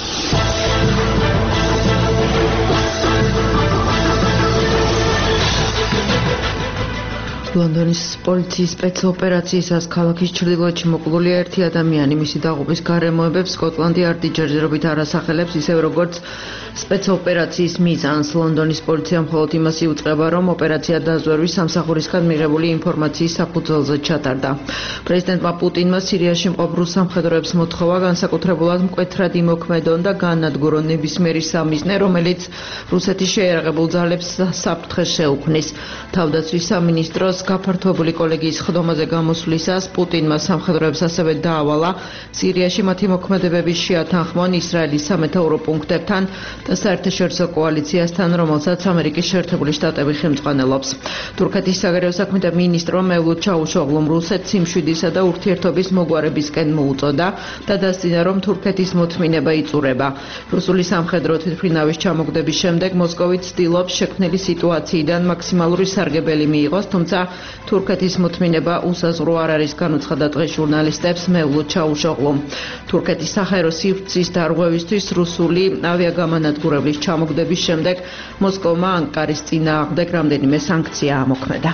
ლონდონის პოლიციის სპეცოპერაციისას ქალაქის ჩრდილოეთში მოკლული ერთი ადამიანი მისი დაღუპვის გარემოებებს სკოტლანდი არტი ჯერჯერობით არ ასახელებს, ისევ როგორც სპეცოპერაციის მიზანს. ლონდონის პოლიცია მხოლოდ იმას იუწყება, რომ ოპერაცია დაზვერვის სამსახურისგან მიღებული ინფორმაციის საფუძველზე ჩატარდა. პრეზიდენტმა პუტინმა სირიაში მყოფ რუს სამხედროებს მოთხოვა განსაკუთრებულად მკვეთრად იმოქმედონ და განადგურონ ნებისმიერი სამიზნე, რომელიც რუსეთის შეიარაღებულ ძალებს საფრთხეს შეუქმნის. თავდაცვის სამინისტროს გაფართოებული კოლეგიის ხდომაზე გამოსვლისას პუტინმა სამხედროებს ასევე დაავალა სირიაში მათი მოქმედებების შეათანხმონ ისრაელის სამეთაურო პუნქტებთან და საერთაშორისო კოალიციასთან, რომელსაც ამერიკის შეერთებული შტატები ხელმძღვანელობს. თურქეთის საგარეო საქმეთა მინისტრმა მევლუდ ჩაუშოღლომ რუსეთს სიმშვიდისა და ურთიერთობის მოგვარებისკენ მოუწოდა და დასძინა, რომ თურქეთის მოთმინება იწურება. რუსული სამხედრო თვითმფრინავის ჩამოგდების შემდეგ მოსკოვი ცდილობს შექმნილი სიტუაციიდან მაქსიმალური სარგებელი მიიღოს, თუმცა თურქეთის მოთმინება უსაზღვრო არ არის, განუცხადა დღეს ჟურნალისტებს მევლუდ ჩაუშოღლომ. თურქეთის საჰაერო სივრცის დარღვევისთვის რუსული ავიაგამანადგურებლის ჩამოგდების შემდეგ მოსკოვმა ანკარის წინააღმდეგ რამდენიმე სანქცია ამოქმედა.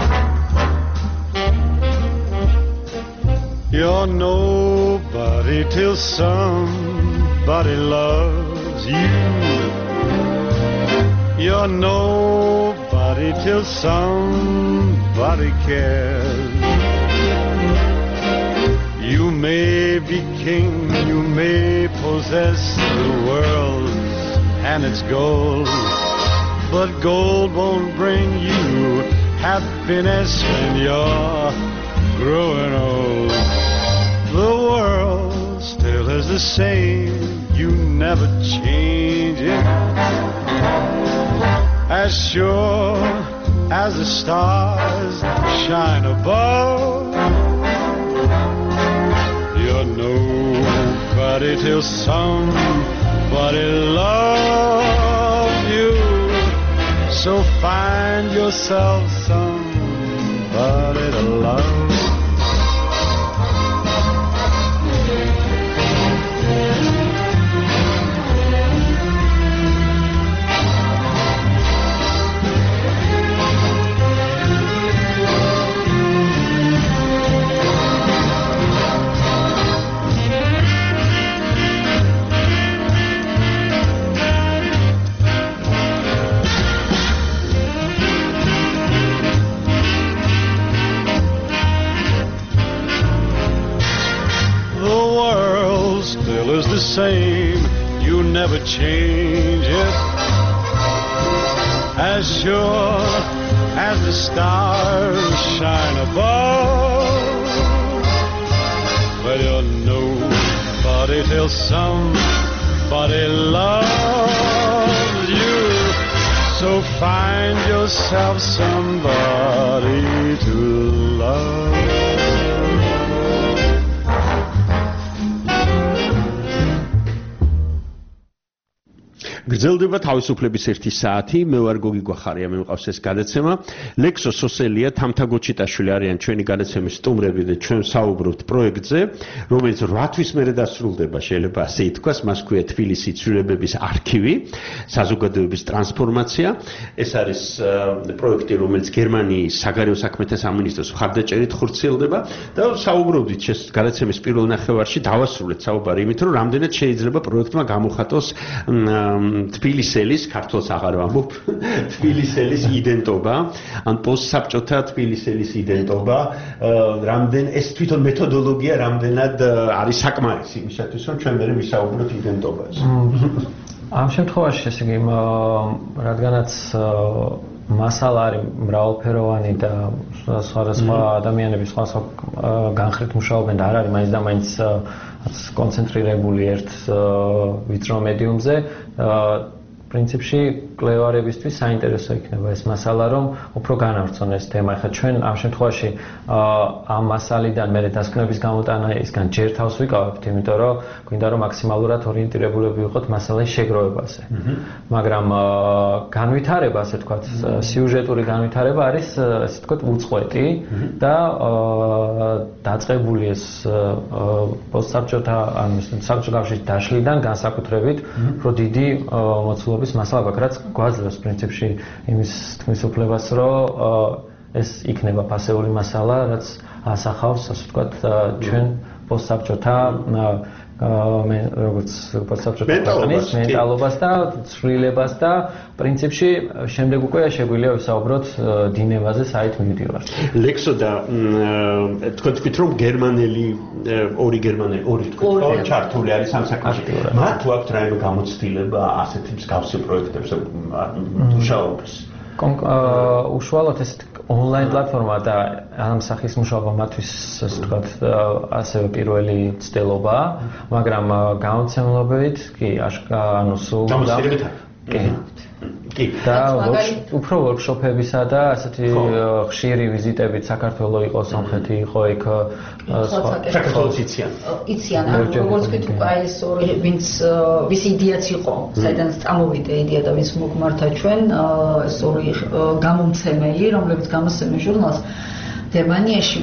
You're nobody till somebody loves you. You're nobody till somebody cares. You may be king, you may possess the world and its gold, but gold won't bring you happiness when you're growing old. The world still is the same, you never change it. As sure as the stars shine above, you're nobody till somebody loves you. So find yourself somebody to love. The same, you never change it. As sure as the stars shine above, well, you're nobody till somebody loves you. So find yourself somebody to love. გრძელდება თავისუფლების ერთი საათი, მე ვარ გოგი გვახარია, მე მყავს ეს გადაცემა. ლექსო სოსელია, თამთა გოჩიტაშვილი არიან ჩვენი გადაცემის სტუმრები და ჩვენ საუბრობთ პროექტზე, რომელიც რვა თვის მერე დასრულდება, შეიძლება ასე ითქვას, მას ქვია თბილისის ცვლილებების არქივი, საზოგადოების ტრანსფორმაცია. ეს არის პროექტი, რომელიც გერმანიის საგარეო საქმეთა სამინისტროს მხარდაჭერით ხორციელდება და საუბრობდით ეს გადაცემის პირველ ნახევარში დავასრულეთ საუბარი იმით, რომ რამდენად შეიძლება პროექტმა გამოხატოს თბილისელის, ქართულს აღარ ვამბობ, თბილისელის იდენტობა, ან პოსტსაბჭოთა თბილისელის იდენტობა, რამდენ ეს თვითონ მეთოდოლოგია რამდენად არის საკმარისი იმისათვის, რომ ჩვენ მერე ვისაუბროთ იდენტობაზე. ამ შემთხვევაში, ესე იგი, რადგანაც მასალა არის მრავალფეროვანი და სხვადასხვა ადამიანები სხვადასხვა განხრით მუშაობენ და არ არის მაინც და მაინც კონცენტრირებული ერთ ვიწრო მედიუმზე, პრინციპში კვლევარებისთვის საინტერესო იქნება ეს მასალა, რომ უფრო განავრცონ ეს თემა. ხა ჩვენ ამ შემთხვევაში ამ მასალიდან მერე დასკვნების გამოტანა ისგან ჯერ თავს ვიკავებთ, იმიტომ რომ გვინდა რომ მაქსიმალურად ორიენტირებულები ვიყოთ მასალის შეგროვებაზე. მაგრამ განვითარება, ასე ვთქვათ, სიუჟეტური განვითარება არის, ასე ვთქვათ, უწყვეტი და დაწყებული ეს პოსტსაბჭოთა ან საბჭოთა კავშირის დაშლიდან განსაკუთრებით, რომ დიდი მოცულობის მასალა გვაქვს, რაც გვაძლევს პრინციპში იმის თქმის უფლებას, რომ ეს იქნება პასიური მასალა, რაც ასახავს, ასე ვთქვათ, ჩვენ პოსტსაბჭოთა მე როგორც პოსტსაბჭოთა მენტალობას და ცვლილებას და პრინციპში შემდეგ უკვე შეგვიძლია ვისაუბროთ დინებაზე, საით მივდივართ. ლექსო და თქვით რომ გერმანელი ორი გერმანელი ორი თქვით ჩართული არის ამ საქმეში. მათ თუ აქვთ რაიმე გამოცდილება ასეთი მსგავსი პროექტებზე მუშაობის? უშუალოდ ეს ონლაინ პლატფორმა და ამ სახის მუშაობა მათთვის, ასე ვთქვათ, ასევე პირველი ცდილობაა, მაგრამ გამოცემლობით კი ანუ სულ კი კი და უფრო ვორქშოპებისა და ასეთი ხშირი ვიზიტებით საქართველოს იყო, სომხეთი იყო, იქ საქართველოს იციან. იციან, როგორც ვთქვით, უკვე ეს ორი ვინც ვის იდეაც იყო, საიდანაც წამოვიდა იდეა და ვინც მოგმართა ჩვენ, ეს ორი გამომცემელი, რომლებიც გამოსცემენ ჟურნალს გერმანიაში,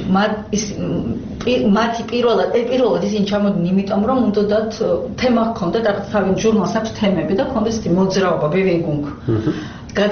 მათი პირველად პირველად ისინი ჩამოდნენ, იმიტომ რომ უნდათ თემა ჰქონდათ, რაღაც თავი ჟურნალს აქვს თემები და ჰქონდეს ის მოძრაობა, ბევეგუნგ,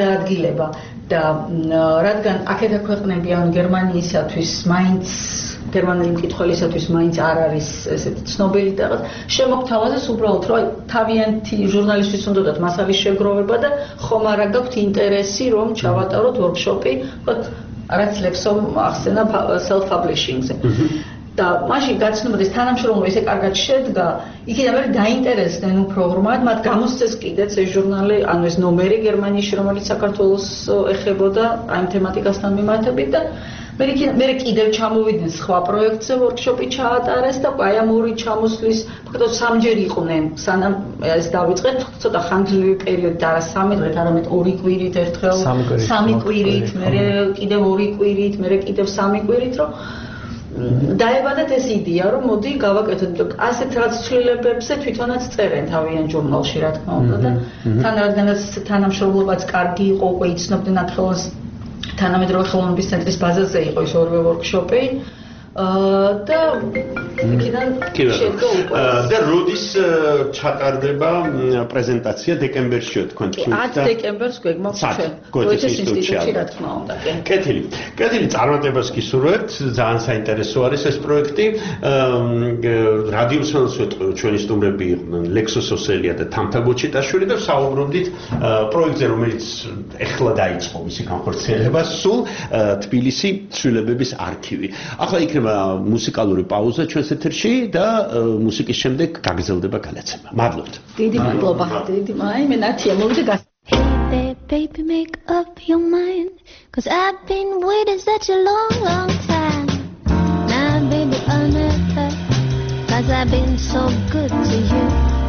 გადაადგილება და რადგან აქეთ აქვეყნებიან გერმანიისათვის მაინც გერმანელი მკითხველისათვის მაინც არ არის ესეთი ცნობილი და შემოგთავაზეს უბრალოდ რომ თავიანთი ჟურნალისტის უნდათ მასალის შეგროვება და ხომ არა გაქვთ ინტერესი რომ ჩავატაროთ ვორქშოპი, ვთქვათ, რაც ლექსომ ახსენა self-publishing-ზე. და მაშინ გაცნობდეს თანამშრომლობა ისე კარგად შედგა, იქიდან მე დაინტერესდნენ უფრო ღრმად, მათ გამოსცეს კიდეც ეს ჟურნალი, ანუ ეს ნომერი გერმანიაში, რომელიც საქართველოს ეხებოდა აი ამ თემატიკასთან მიმართებით და მე მე კიდევ ჩამოვიდნენ სხვა პროექტზე, ვორქშოპი ჩაატარეს და აი ამ ორი ჩამოსვლის ფაქტობრივად სამჯერ იყვნენ, სანამ ეს დავიწყეთ, ცოტა ხანგრძლივი პერიოდი და არა სამი დღით, არამედ ორი კვირით ერთხელ, სამი კვირით, მე კიდევ ორი კვირით, მე კიდევ სამი კვირით, რომ დაებადათ ეს იდეა, რომ მოდი გავაკეთოთ ასეთ რაც ცვლილებებზე თვითონაც წერენ თავიანთ ჟურნალში, რა თქმა უნდა და თან რადგანაც თანამშრომლობაც კარგი იყო, უკვე იცნობდნენ ათხოვოს თანამედროვე ხელოვნების ცენტრის ბაზაზე იყო ეს ორივე ვორქშოპი და იქიდან შედგა უკვე და როდის ჩატარდება პრეზენტაცია დეკემბერშიო თქვენ თქვით ათი დეკემბერს გვეგმავს ჩვენ გოეთეს ინსტიტუტში რა თქმა უნდა კეთილი კეთილი წარმატებას გისურვებთ ძალიან საინტერესო არის ეს პროექტი რადიოსანაც ვეტყვი ჩვენი სტუმრები იყვნენ ლექსოს ოსელია და თამთა გოჩიტაშვილი და საუბრობდით პროექტზე რომელიც ეხლა დაიწყო მისი განხორციელება სულ თბილისი ცვლილებების არქივი ახლა იქნება მუსიკალური პაუზა ჩვენს ეთერში და მუსიკის შემდეგ გაგრძელდება განაცემა. მადლობთ. დიდი მადლობა. დიდი მაი მე ნათია მოვიდე გას Hey baby, make up your mind, cause I've been waiting such a long, long time. Now baby, I'll never, cause I've been so good to you.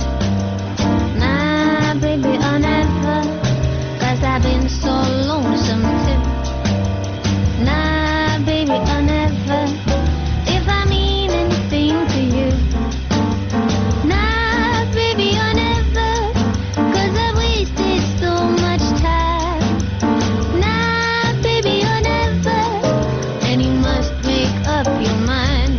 Now baby, I'll never, cause I've been so lonesome too. Now baby, I'll never, if I mean anything to you. Nah, baby, I'll never, cause I wasted so much time. Nah, baby, I'll never, and you must make up your mind.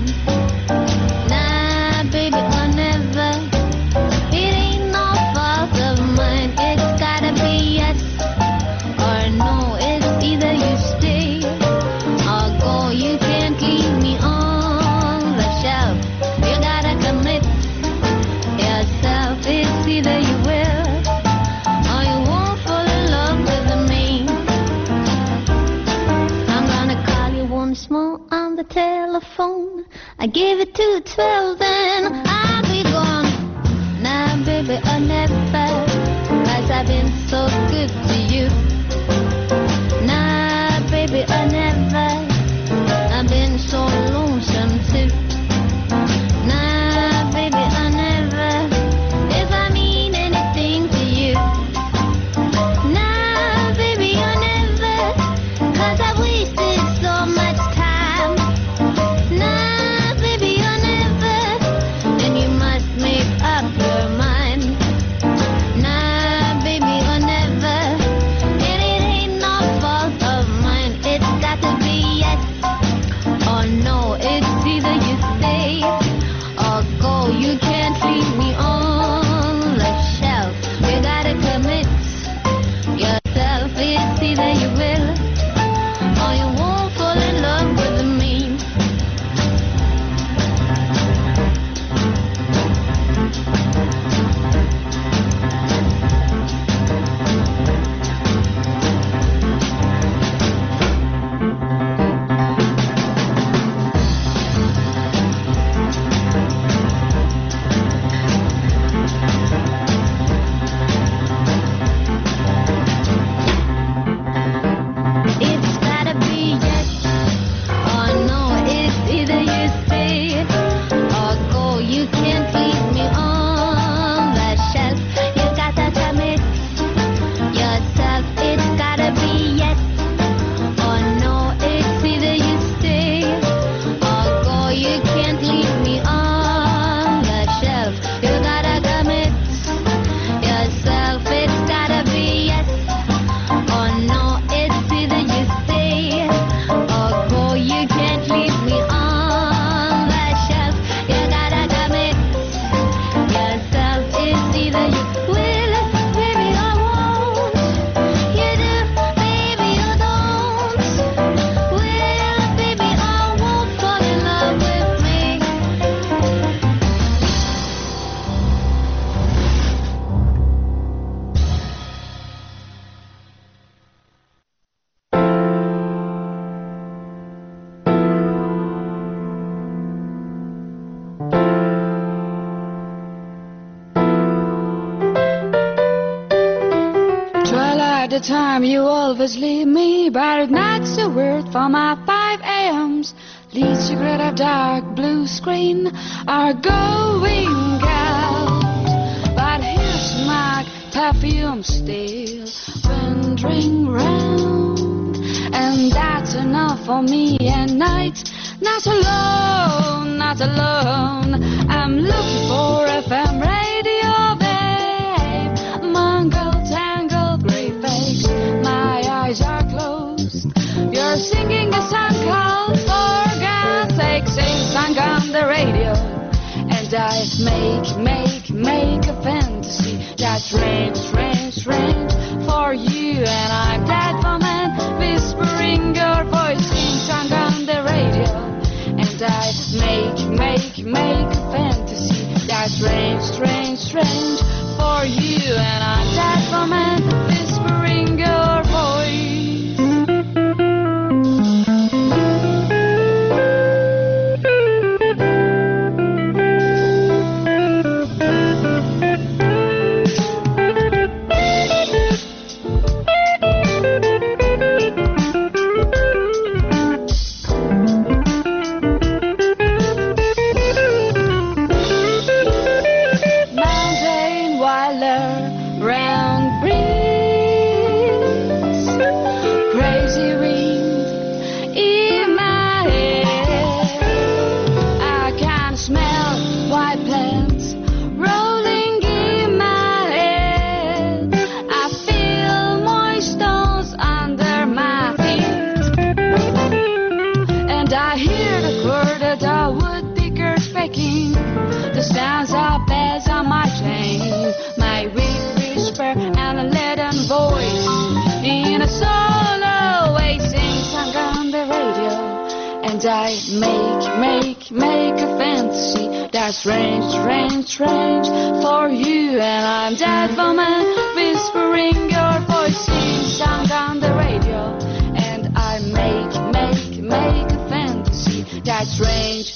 Nah, baby, I'll never, it ain't no fault of mine. It's gotta be yes or no, it's either you stay or go. You can't leave me on the shelf. You gotta commit yourself. It's either you will or you won't fall in love with me. I'm gonna call you once more on the telephone. I give it to twelve, then I'll be gone. Now, baby, I'll never, cause I've been so good to you. Nah, baby, I'll never, I've been so lonesome too. Nah, baby, I'll never, if I mean anything to you. Nah, baby, I'll never, cause I wasted so much time. Nah, baby, I'll never, and you must make up your mind. Nah, baby, I'll never, it the time you always leave me, but next a word from my five a.m.s. Lead secret of dark blue screen are going out. But here's my perfume still wandering round, and that's enough for me at night. Not alone, not alone. I'm looking for F M radio, babe. Mangle, tangle, grey face. My eyes are closed. You're singing a song called For God's Sake. Sing song on the radio, and I make, make, make a fantasy that's strange, strange, strange for you. And I'm that woman whispering your voice. Sing song on the radio, and I make, make, make a fantasy that's strange, strange, strange for you. And I'm that woman whispering your voice. I make, make, make a fantasy that's strange, strange, strange for you. And I'm that woman whispering your voice, sing song on the radio. And I make, make, make a fantasy that's strange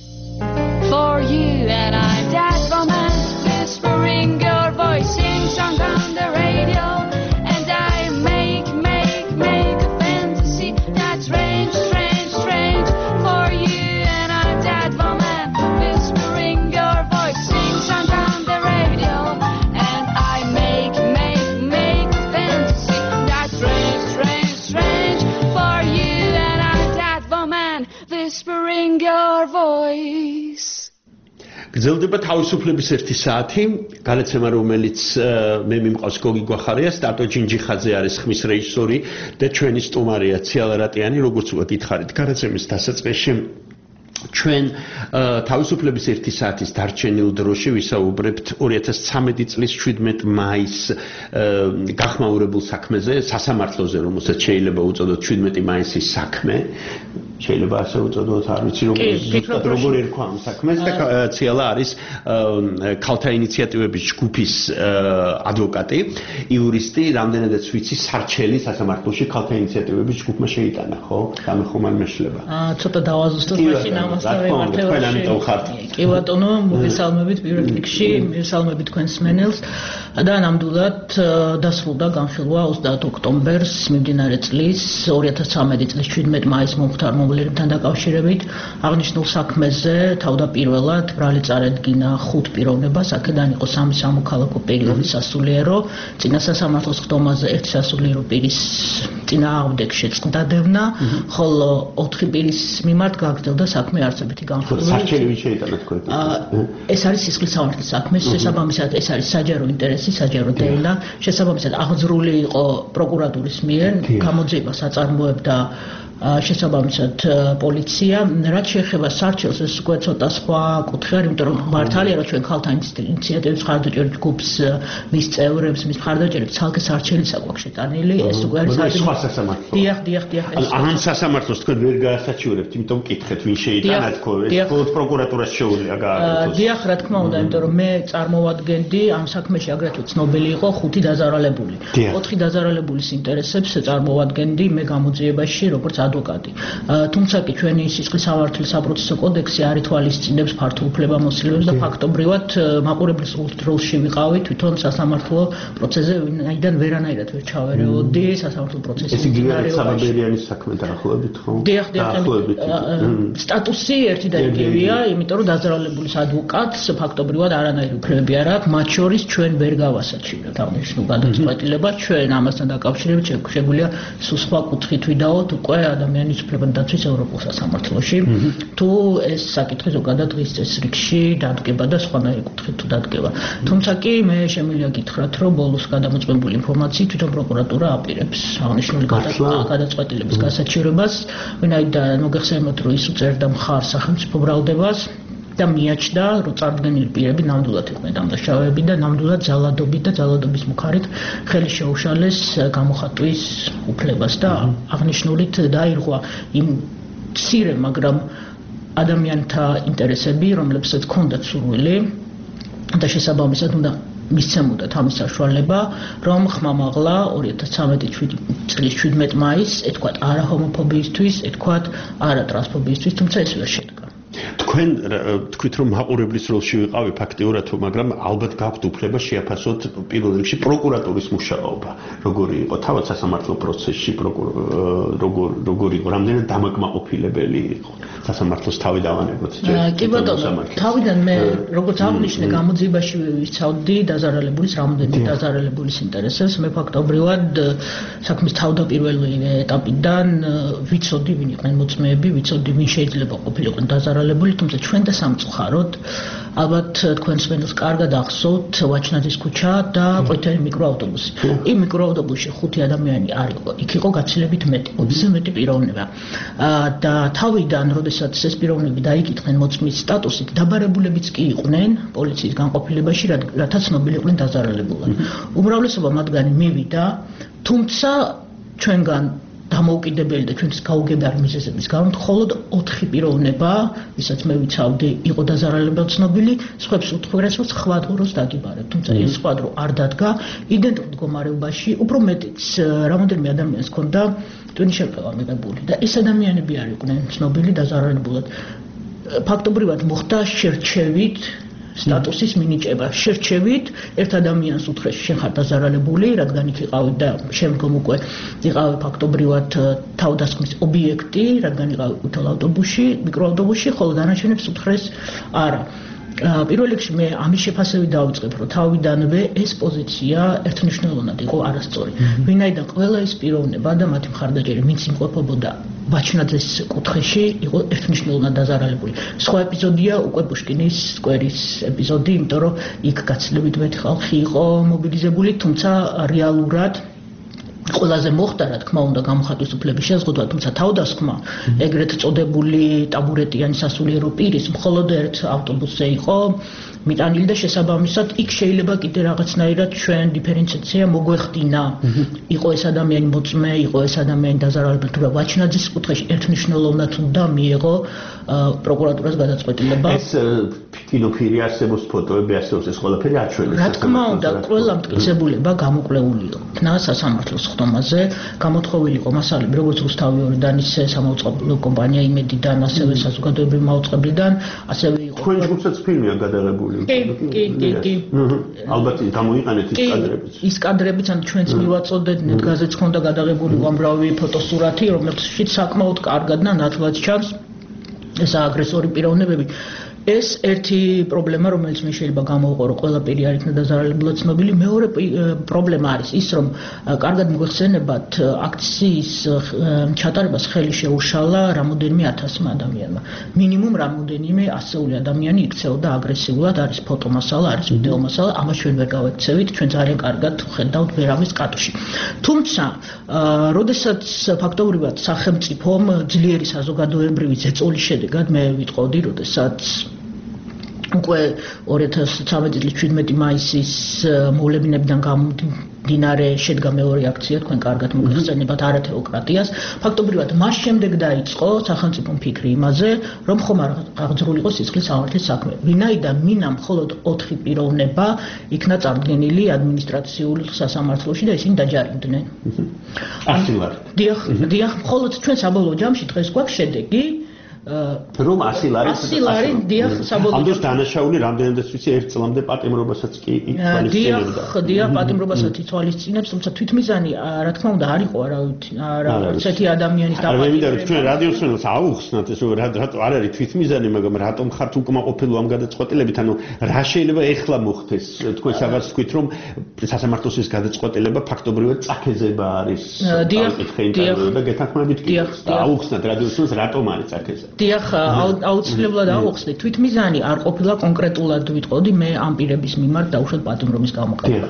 for you. And I'm that woman whispering your voice, sing song on the radio. And I make, make, make a fantasy that's strange, strange, strange for you. And I'm that woman whispering your voice, sing song on the radio. And I make, make, make a fantasy that's strange, strange, strange for you. And I'm that woman whispering your voice. გრძელდება თავისუფლების ერთი საათი, განაცემა რომელიც მე მიმყავს გოგი გვახარია, სტატო ჯინჯიხაძე არის ხმის რეჟისორი და ჩვენი სტუმარია ციალა რატიანი, როგორც უგითხარით განაცემის დასაწყისში ჩვენ თავისუფლების ერთი საათის დარჩენილ დროში ვისაუბრებთ ორი ათას ცამეტი წლის შვიდმეტი მაისს გახმაურებულ საქმეზე, სასამართლოზე, რომელსაც შეიძლება უწოდოთ შვიდმეტი მაისის საქმე. შეიძლება ასე უწოდოთ, არ ვიცი როგორ როგორ ერქვა ამ საქმეს და ციალა არის ქალთა ინიციატივების ჯგუფის ადვოკატი, იურისტი, რამდენადაც ვიცი, სარჩელი სასამართლოში ქალთა ინიციატივების ჯგუფმა შეიტანა, ხო? გამეხომარ მეშლება. აა ცოტა დავაზუსტოთ მაშინ ამასთან მიმართებაში. კი ბატონო, მოგესალმებით პირველ რიგში, მოგესალმებით თქვენს მენელს და ნამდვილად დასრულდა განხილვა ოცდაათ ოქტომბერს მიმდინარე წლის ორი ათას ცამეტი წლის შვიდმეტი მაისის მომხდარ მოვლენებთან დაკავშირებით აღნიშნულ საქმეზე თავდაპირველად ბრალი წარედგინა ხუთ პიროვნებას, აქედან იყო სამი სამოქალაქო პერიოდი სასულიერო, წინა სასამართლოს ხდომაზე ერთი სასულიერო პირის წინააღმდეგ შეწყდა დევნა, ხოლო ოთხი პირის მიმართ გაგრძელდა საქმე არწებითი განხილვა. სარჩელი შეიტანა თქვენ. ეს არის სისხლის სამართლის საქმე, შესაბამისად ეს არის საჯარო ინტერესი, საჯარო დევნა, შესაბამისად აღძრული იყო პროკურატურის მიერ, გამოძიება საწარმოებდა შესაბამისად პოლიცია. რაც შეეხება სარჩელს, ეს უკვე ცოტა სხვა კუთხე არის, იმიტომ რომ მართალია რომ ჩვენ ქალთა ინიციატივის მხარდაჭერით ჯგუფს, მის წევრებს, მის მხარდაჭერით ცალკე სარჩელიც აქვს შეტანილი, ეს უკვე არის სასამართლო. დიახ, დიახ, დიახ. ამ სასამართლოს თქვენ ვერ გაასაჩივრებთ, იმიტომ მკითხეთ, ვინ შეიტანა თქო, ეს მხოლოდ პროკურატურას შეუძლია გააკეთოს. დიახ, რა თქმა უნდა, იმიტომ რომ მე წარმოვადგენდი ამ საქმეში აგრეთვე ცნობილი იყო ხუთი დაზარალებული. ოთხი დაზარალებულის ინტერესებს წარმოვადგენდი მე გამოძიებაში როგორც ადვოკატი. თუმცა კი ჩვენი სისხლის სამართლის საპროცესო კოდექსი არ ითვალისწინებს ფართო უფლებამოსილებებს და ფაქტობრივად მაყურებლის როლში ვიყავი თვითონ სასამართლო პროცესზე, ვინაიდან ვერანაირად ვერ ჩავერეოდი სასამართლო პროცესის ეს იგივე საბაბერიანის საქმე დაახლოებით ხო? დიახ, დიახ. სტატუსი ერთი და იგივეა, იმიტომ რომ დაზარალებულის ადვოკატს ფაქტობრივად არანაირი უფლებები არ აქვს, მათ შორის ჩვენ ვერ გავასაჩივრებთ აღნიშნულ გადაწყვეტილება, ჩვენ ამასთან დაკავშირებით შეგვიძლია სულ სხვა კუთხით ვიდაოთ უკვე ადამიანის უფლებათა დაცვის ევროპულ სასამართლოში. თუ ეს საკითხი ზოგადად დღის წესრიგში დადგება და სხვანაირი კუთხით თუ დადგება. თუმცა კი მე შემიძლია გითხრათ, რომ ბოლოს გადამოწმებული ინფორმაციით თვითონ პროკურატურა აპირებს აღნიშნული გადაწყვეტილების გასაჩივრებას, ვინაიდან მოგეხსენებათ, რომ ის უწერდა მხარს სახელმწიფო ბრალდებას და მიაჩნდა, რომ წარდგენილი პირები ნამდვილად იყვნენ დამნაშავეები და ნამდვილად ძალადობით და ძალადობის მუხარით ხელი შეუშალეს გამოხატვის უფლებას და აღნიშნულით დაირღვა იმ მცირე, მაგრამ ადამიანთა ინტერესები, რომლებსაც ჰქონდათ სურვილი და შესაბამისად უნდა მისცემოდათ ამის საშუალება, რომ ხმამაღლა ორი ათას ცხრამეტი წლის შვიდმეტი მაისს ეთქვათ არა ჰომოფობიისთვის, ეთქვათ არა ტრანსფობიისთვის, თუმცა ეს ვერ შედგა. თქვენ თქვით რომ მაყურებლის როლში ვიყავი ფაქტიურად, მაგრამ ალბათ გაქვთ უფლება შეაფასოთ პირველ რიგში პროკურატურის მუშაობა, როგორი იყო თავად სასამართლო პროცესში, როგორ როგორი იყო, რამდენად დამაკმაყოფილებელი იყო სასამართლოს თავი დავანებოთ. კი ბატონო, თავიდან მე როგორც აღნიშნე გამოძიებაში ვიცავდი დაზარალებულის რამდენიმე დაზარალებულის ინტერესებს, მე ფაქტობრივად საქმის თავდაპირველი ეტაპიდან ვიცოდი ვინ იყვნენ მოწმეები, ვიცოდი ვინ შეიძლება ყოფილიყვნენ დაზარალებული, თუმცა ჩვენ და სამწუხაროდ ალბათ თქვენს მენელს კარგად ახსოვთ ვაჩნაძის ქუჩა და ყვითელი მიკროავტობუსი. იმ მიკროავტობუსში ხუთი ადამიანი არ იყო, იქ იყო გაცილებით მეტი, ოცზე მეტი პიროვნება. და თავიდან, როდესაც ეს პიროვნები დაიკითხნენ მოწმის სტატუსით, დაბარებულებიც კი იყვნენ პოლიციის განყოფილებაში, რათა ცნობილი იყვნენ დაზარალებულად. უმრავლესობა მათგანი მივიდა, თუმცა ჩვენგან დამოუკიდებელი და ჩვენთვის გაუგებარი მიზეზების გამო მხოლოდ ოთხი პიროვნება, ვისაც მე ვიცავდი, იყო დაზარალებული ცნობილი, სხვებს უთხრეს, რომ სხვა დროს დაგიბარებ, თუმცა ეს სხვა დრო არ დადგა იდენტურ მდგომარეობაში, უფრო მეტიც რამოდენიმე ადამიანს ჰქონდა ტვინი შეკავა მიღებული და ეს ადამიანები არ იყვნენ ცნობილი დაზარალებულად. ფაქტობრივად მოხდა შერჩევით სტატუსის მინიჭება. შერჩევით ერთ ადამიანს უთხრეს შენ ხარ დაზარალებული, რადგან იქ იყავი და შემდგომ უკვე იყავი ფაქტობრივად თავდასხმის ობიექტი, რადგან იყავი ყვითელ ავტობუსში, მიკროავტობუსში, ხოლო დანარჩენებს უთხრეს არა. პირველ რიგში მე ამის შეფასებით დავიწყებ, რომ თავიდანვე ეს პოზიცია ერთნიშნულოვნად იყო არასწორი. ვინაიდან ყველა ეს პიროვნება და მათი მხარდაჭერი, ვინც იმყოფებოდა ვაჩნაძის კუთხეში, იყო ერთნიშნულოვნად დაზარალებული. სხვა ეპიზოდია უკვე პუშკინის სკვერის ეპიზოდი, იმიტომ რომ იქ გაცილებით მეტი ხალხი იყო მობილიზებული, თუმცა რეალურად ყველაზე მოხდა, რა თქმა უნდა, გამოხატვის უფლების შეზღუდვა, თუმცა თავდასხმა ეგრეთ წოდებული ტაბურეტიანი სასულიერო პირის მხოლოდ ერთ ავტობუსზე იყო მიტანილი და შესაბამისად იქ შეიძლება კიდე რაღაცნაირად ჩვენ დიფერენციაცია მოგვეხდინა. იყო ეს ადამიანი მოწმე, იყო ეს ადამიანი დაზარალებული, თუ ვაჩნაძის კუთხეში ერთნიშნულოვნად უნდა მიეღო პროკურატურას გადაწყვეტილება. ეს კინოფილმი არსებობს, ფოტოები არსებობს, ეს ყველაფერი აჩვენეს. რა თქმა უნდა, ყველა მტკიცებულება გამოკვლეული იქნა სასამართლოს ხდომაზე, გამოთხოვილი იყო მასალები როგორც რუსთავი ორიდან, ისე სამაუწყებლო კომპანია იმედიდან, ასევე საზოგადოებრივი მაუწყებლიდან, ასევე იყო თქვენ ჯგუფსაც ფილმია გადაღებული. კი, კი, კი, კი. ალბათ გამოიყენეთ ის კადრებიც. ის კადრებიც ან ჩვენც მივაწოდეთ, ნეტგაზეც ჰქონდა გადაღებული უამრავი ფოტოსურათი, რომელშიც საკმაოდ კარგად და ნათლად ჩანს ეს აგრესორი პიროვნებები. ეს ერთი პრობლემა, რომელიც მე შეიძლება გამოვყო, ყველა პირი არ იქნა დაზარალებლად ცნობილი. მეორე პრობლემა არის ის, რომ კარგად მოგეხსენებათ, აქციის ჩატარებას ხელი შეუშალა რამოდენიმე ათასმა ადამიანმა. მინიმუმ რამოდენიმე ასეული ადამიანი იქცეოდა აგრესიულად, არის ფოტომასალა, არის ვიდეო მასალა, ამას ჩვენ ვერ გავექცევით, ჩვენ ძალიან კარგად ხედავთ ბერამის კატოში. თუმცა, როდესაც ფაქტობრივად სახელმწიფომ ძლიერი საზოგადოებრივი ზეწოლის შედეგად მე ვიტყოდი, როდესაც უკვე ორი ათას ცხრამეტი წლის შვიდმეტი მაისის მოვლენებიდან გამომდინარე შედგა მეორე აქცია თქვენ კარგად მოგეხსენებათ არათეოკრატიას ფაქტობრივად მას შემდეგ დაიწყო სახელმწიფო ფიქრი იმაზე რომ ხომ არ აღძრული იყოს სისხლის სამართლის საქმე ვინაიდან მინა მხოლოდ ოთხი პიროვნება იქნა წარდგენილი ადმინისტრაციულ სასამართლოში და ისინი დაჯარიმდნენ ასილარი დიახ დიახ მხოლოდ ჩვენ საბოლოო ჯამში დღეს გვაქვს შედეგი რომ ასილარი ასილარი დიახ საბოლოო ამ დროს დანაშაული რამდენადაც ვიცი ერთ წლამდე პატიმრობასაც კი ითვალისწინებდა დიახ დიახ პატიმრობასაც ითვალისწინებს თუმცა თვითმიზანი რა თქმა უნდა არ იყო არა ესეთი ადამიანის დაპატიმრება მე მინდა რომ თქვენ რადიო მსმენელს აუხსნათ ეს რატო არ არის თვითმიზანი მაგრამ რატომ ხართ უკმაყოფილო ამ გადაწყვეტილებით ანუ რა შეიძლება ეხლა მოხდეს თქვენ სადაც თქვით რომ სასამართლოს ეს გადაწყვეტილება ფაქტობრივად წაქეზება არის დიახ დიახ და გეთანხმებით კი აუხსნათ რადიო მსმენელს რატომ არის წაქეზება დიახ აუცილებლად აუხსნით თვითმიზანი არ ყოფილა კონკრეტულად ვიტყოდი მე ამ პირების მიმართ დაუშვათ პატიმრობის გამოყენება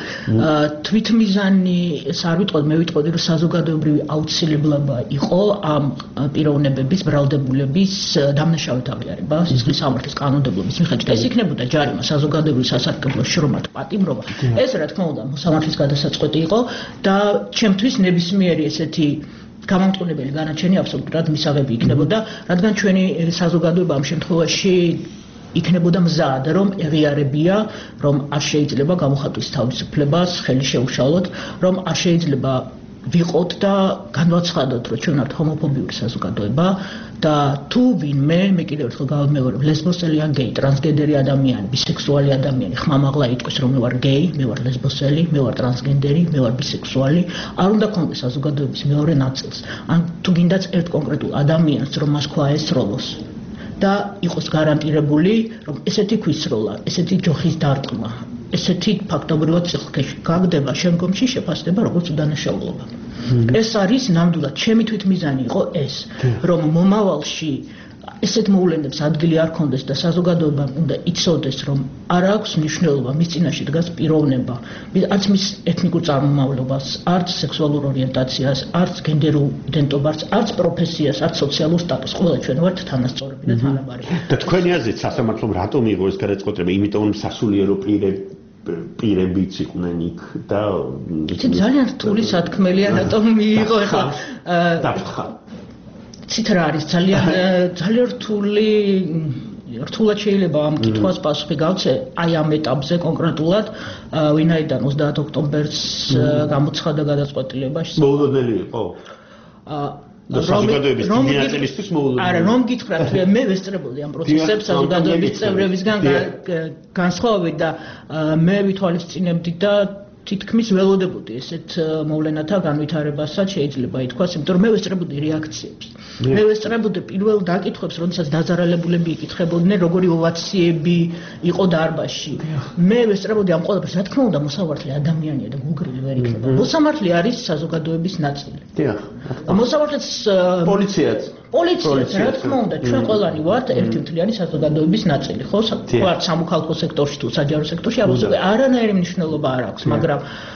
თვითმიზანის არ ვიტყოდი მე ვიტყოდი რომ საზოგადოებრივი აუცილებლობა იყო ამ პიროვნებების ბრალდებულების დამნაშავედ აღიარება სისხლის სამართლის კანონმდებლობის მიხედვით ეს იქნებოდა ჯარიმა საზოგადოებრივი სასარგებლო შრომად პატიმრობა ეს რა თქმა უნდა მოსამართლის გადასაწყვეტი იყო და ჩემთვის ნებისმიერი ესეთი გამამტყუნებელი განაჩენი აბსოლუტურად მისაღები იქნებოდა, რადგან ჩვენი საზოგადოება ამ შემთხვევაში იქნებოდა მზად, რომ ეღიარებია, რომ არ შეიძლება გამოხატვის თავისუფლებას ხელი შეუშალოთ, რომ არ შეიძლება ვიყოთ და განვაცხადოთ, რომ ჩვენ ვართ ჰომოფობიური საზოგადოება და თუ ვინმე, მე კიდევ ერთხელ გავიმეორებ, ლესბოსელი ან გეი, ტრანსგენდერი ადამიანი, ბისექსუალი ადამიანი ხმამაღლა იტყვის, რომ მე ვარ გეი, მე ვარ ლესბოსელი, მე ვარ ტრანსგენდერი, მე ვარ ბისექსუალი, არ უნდა კონდეს საზოგადოების მეორე ნაწილს, ან თუ გინდაც ერთ კონკრეტულ ადამიანს, რომ მას ქვა ესროლოს და იყოს გარანტირებული, რომ ესეთი ქვისროლა, ესეთი ჯოხის დარტყმა ესეთი ფაქტობრივად სიხეში გაგდება შემდგომში შეფასდება როგორც უდანაშაულობა. ეს არის ნამდვილად ჩემი თვითმიზანი იყო ეს, რომ მომავალში ესეთ მოვლენებს ადგილი არ კონდეს და საზოგადოებამ უნდა იცოდეს, რომ არ აქვს მნიშვნელობა მის წინაშე დგას პიროვნება, არც მის ეთნიკურ წარმომავლობას, არც სექსუალურ ორიენტაციას, არც გენდერულ იდენტობას, არც პროფესიას, არც სოციალურ სტატუსს. ყველა ჩვენ ვართ თანასწორები და თანაბარი. და თქვენი აზრით სასამართლომ რატომ მიიღო ეს გადაწყვეტილება? იმიტომ რომ სასულიერო პირები პირებიც იყვნენ იქ და ძალიან რთული სათქმელია რატომ მიიღო ახლა დაფრთხა ცით რა არის ძალიან ძალიან რთული რთულად შეიძლება ამ კითხვას პასუხი გავცე აი ამ ეტაპზე კონკრეტულად ვინაიდან ოცდაათ ოქტომბერს გამოცხადა გადაწყვეტილებაში მოულოდნელი იყო საზოგადოების დინატელისთვის მოულოდნელი არა რომ გითხრათ მე ვესწრებოდი ამ პროცესებს საზოგადოების წევრებისგან განსხვავებით და მე ვითვალისწინებდი და თითქმის ველოდებოდი ესეთ მოვლენათა განვითარებასაც შეიძლება ითქვას, იმიტომ რომ მე ვესწრებოდი რეაქციებს. მე ვესწრებოდი პირველ დაკითხვებს, როდესაც დაზარალებულები იკითხებოდნენ, როგორი ოვაციები იყო დარბაზში. მე ვესწრებოდი ამ ყველაფერს, რა თქმა უნდა, მოსამართლე ადამიანია და გულგრილი ვერ იქნება. მოსამართლე არის საზოგადოების ნაწილი. დიახ. მოსამართლეც პოლიციაც პოლიციაც რა თქმა უნდა, ჩვენ ყველანი ვართ ერთი მთლიანი საზოგადოების ნაწილი, ხო? ვართ სამოქალაქო სექტორში თუ საჯარო სექტორში, ამას არანაირი მნიშვნელობა არ აქვს, მაგრამ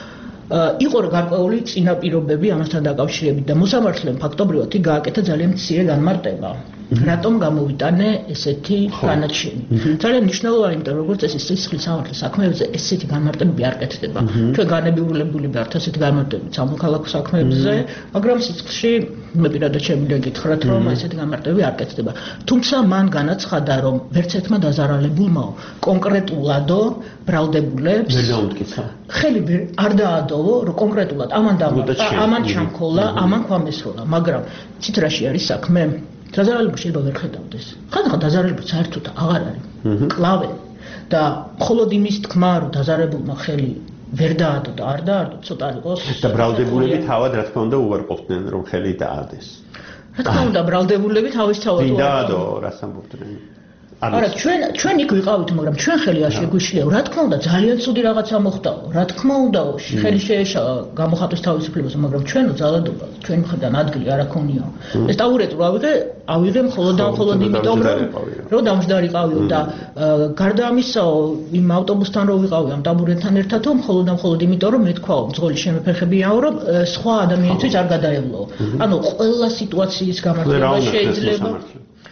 იყო გარკვეული წინაპირობები ამასთან დაკავშირებით და მოსამართლემ ფაქტობრივად იქ გააკეთა ძალიან მცირე განმარტება. რატომ გამოვიტანე ესეთი განაჩენი? ძალიან მნიშვნელოვანი, იმიტომ როგორც ეს სისხლის სამართლის საქმეებზე ესეთი განმარტებები არ კეთდება. ჩვენ განებიურებული ვართ ესეთი განმარტებებით სამოქალაქო საქმეებზე, მაგრამ სისხლში მე პირადად შემიძლია გითხრათ, რომ ესეთი განმარტებები არ კეთდება. თუმცა მან განაცხადა, რომ ვერც ერთმა დაზარალებულმა კონკრეტულადო ბრალდებულებს ვერ დაუთკიცა. ხელი არ დაადოვო, რომ კონკრეტულად ამან დამართა, ამან ჩამქოლა, ამან ქვამესროლა, მაგრამ ცით რაში არის საქმე? დაზარალება შეიძლება ვერ ხედავდეს. ხანდახან დაზარალება საერთოდ აღარ არის. კლავე და მხოლოდ იმის თქმა, რომ დაზარალებულმა ხელი ვერ დაადო და არ დაადო, ცოტა იყოს. და ბრალდებულები თავად რა თქმა უნდა უარყოფდნენ, რომ ხელი დაადეს. რა თქმა უნდა, ბრალდებულები თავისთავად უარყოფდნენ. დაადო, რას ამბობდნენ? არა, ჩვენ ჩვენ იქ ვიყავით, მაგრამ ჩვენ ხელი არ შეგვიშლია. რა თქმა უნდა, ძალიან ცუდი რაღაცა მოხდაო. რა თქმა უნდა, ხელი შეეშალა გამოხატვის თავისუფლებას, მაგრამ ჩვენო ძალადობა, ჩვენი მხრიდან ადგილი არ აქონიაო. ეს ტაბურეტი ავიღე, ავიღე მხოლოდ და მხოლოდ იმიტომ, რომ რომ დამждარი ყავიო და გარდა ამისაო, იმ ავტობუსთან რო ვიყავი ამ ტაბურეტთან ერთადო, მხოლოდ და მხოლოდ იმიტომ, რომ მე თქვაო, მძღოლი შემეფერხებიაო, რომ სხვა ადამიანისთვის არ გადაევლო. ანუ ყველა სიტუაციის გამართლება შეიძლება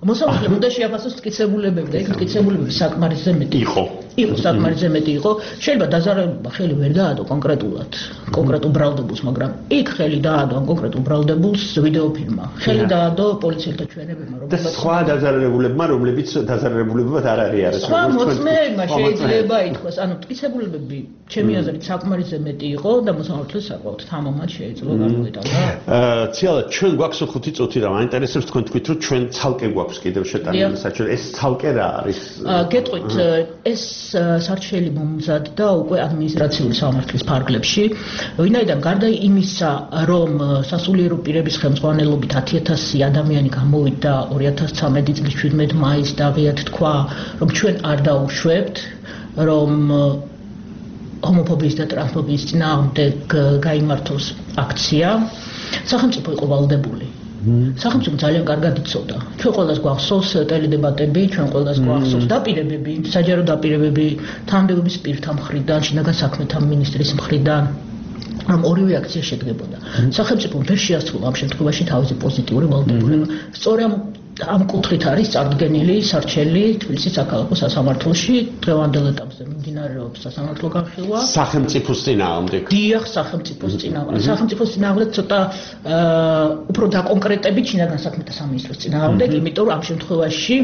მოსამართლემ უნდა შეაფასოს მტკიცებულებები და იქ მტკიცებულებები საკმარისზე მეტი იყო. იყო საკმარისზე მეტი იყო. შეიძლება დაზარალება ხელი ვერ დაადო კონკრეტულად, კონკრეტულ ბრალდებულს, მაგრამ იქ ხელი დაადო ამ კონკრეტულ ბრალდებულს ვიდეოფილმმა. ხელი დაადო პოლიციელთა ჩვენებებმა, და სხვა დაზარალებულებმა, რომლებიც დაზარალებულებად არ არის. სხვა მოწმეებმა შეიძლება ითქვას, ანუ მტკიცებულებები ჩემი აზრით საკმარისზე მეტი იყო და მოსამართლეს საკმაოდ თამამად შეიძლება გამოიტანა. აა ციალა ჩვენ გვაქვს ხუთი წუთი და მაინტერესებს თქვენ თქვით რომ ჩვენ ცალკე გვაქვს კიდევ შეტანილი საჩვენო ეს ცალკე რა არის? გეტყვით ეს სარჩელი მომზადდა უკვე ადმინისტრაციული სამართლის ფარგლებში, ვინაიდან გარდა იმისა, რომ სასულიერო პირების ხელმძღვანელობით ათი ათასი ადამიანი გამოვიდა ორი ათას ცხრამეტი წლის შვიდმეტი მაისს და ღიად თქვა, რომ ჩვენ არ დაუშვებთ, რომ ჰომოფობიის და ტრანსფობიის წინააღმდეგ გაიმართოს აქცია, სახელმწიფო იყო ვალდებული. სახელმწიფო ძალიან კარგად იცოდა. ჩვენ ყველას გვახსოვს ტელედებატები, ჩვენ ყველას გვახსოვს დაპირებები, საჯარო დაპირებები თანამდებობის პირთა მხრიდან, შინაგან საქმეთა მინისტრის მხრიდან, რომ ორივე აქცია შედგებოდა. სახელმწიფო ვერ შეასრულა ამ შემთხვევაში თავისი პოზიტიური ვალდებულება. სწორედ ამ ამ კუთხით არის წარდგენილი სარჩელი თბილისის საქალაქო სასამართლოში დღევანდელ ეტაპზე მიმდინარეობს სასამართლო განხილვა სახელმწიფოს წინააღმდეგ. დიახ, სახელმწიფოს წინააღმდეგ. სახელმწიფოს წინააღმდეგ ცოტა უფრო დაკონკრეტებით შინაგან საქმეთა სამინისტროს წინააღმდეგ, იმიტომ რომ ამ შემთხვევაში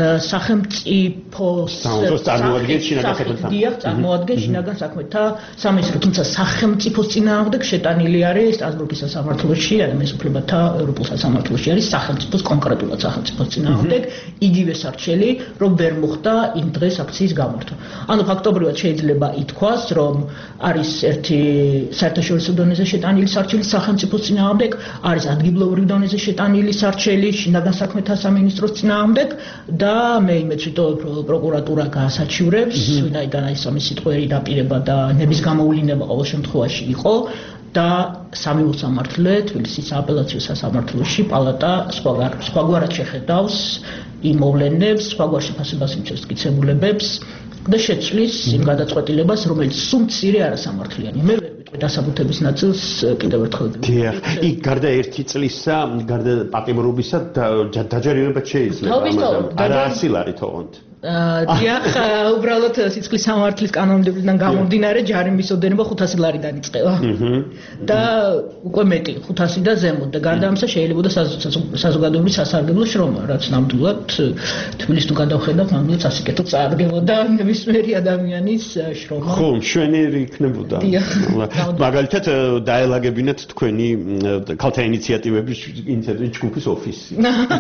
სახელმწიფოს წარმოადგენს შინაგან საქმეთა დიახ, წარმოადგენს შინაგან საქმეთა სამინისტრო, თუმცა სახელმწიფოს წინააღმდეგ შეტანილი არის სტრასბურგის სასამართლოში, ადამიანის უფლებათა ევროპულ სასამართლოში არის სახელმწიფოს კონკრეტულად სახელმწიფოს წინააღმდეგ იგივე სარჩელი, რომ ვერ მოხდა იმ დღეს აქციის გამართვა. ანუ ფაქტობრივად შეიძლება ითქვას, რომ არის ერთი საერთაშორისო დონეზე შეტანილი სარჩელი სახელმწიფოს წინააღმდეგ, არის ადგილობრივ დონეზე შეტანილი სარჩელი შინაგან საქმეთა სამინისტროს წინააღმდეგ და მე იმედს ვიტოვებ, რომ პროკურატურა გაასაჩივრებს, ვინაიდან აი სამი სიტყვერი დაპირება და ნების გამოვლინება ყოველ შემთხვევაში იყო. და სამი მოსამართლე თბილისის სააპელაციო სასამართლოში პალატა სხვაგვარად შეხედავს იმ მოვლენებს, სხვაგვარ შეფასებას მისცემს მტკიცებულებებს და შეცვლის იმ გადაწყვეტილებას, რომელიც სულ მცირე არასამართლიანი. მე ვერ ვიტყვი დასაბუთების ნაწილს კიდევ ერთხელ. დიახ, იქ გარდა ერთი წლისა, გარდა პატიმრობისა დაჯერებებაც შეიძლება ამაზე. არა ასი ლარი თողონთ. დიახ, უბრალოდ სიცხლის სამართლის კანონმდებლიდან გამომდინარე ჯარიმის ოდენობა ხუთასი ლარიდან იწყება. და უკვე მეტი, ხუთასი და ზემოთ და გარდა ამისა შეიძლება საზოგადოების სასარგებლო შრომა, რაც ნამდვილად თბილისს თუ გადავხედავთ, ნამდვილად სასიკეთო წარდგებოდა ნებისმიერი ადამიანის შრომა. ხო, მშვენიერი იქნებოდა. მაგალითად დაელაგებინათ თქვენი ქალთა ინიციატივების ინიციატივის ჯგუფის ოფისი.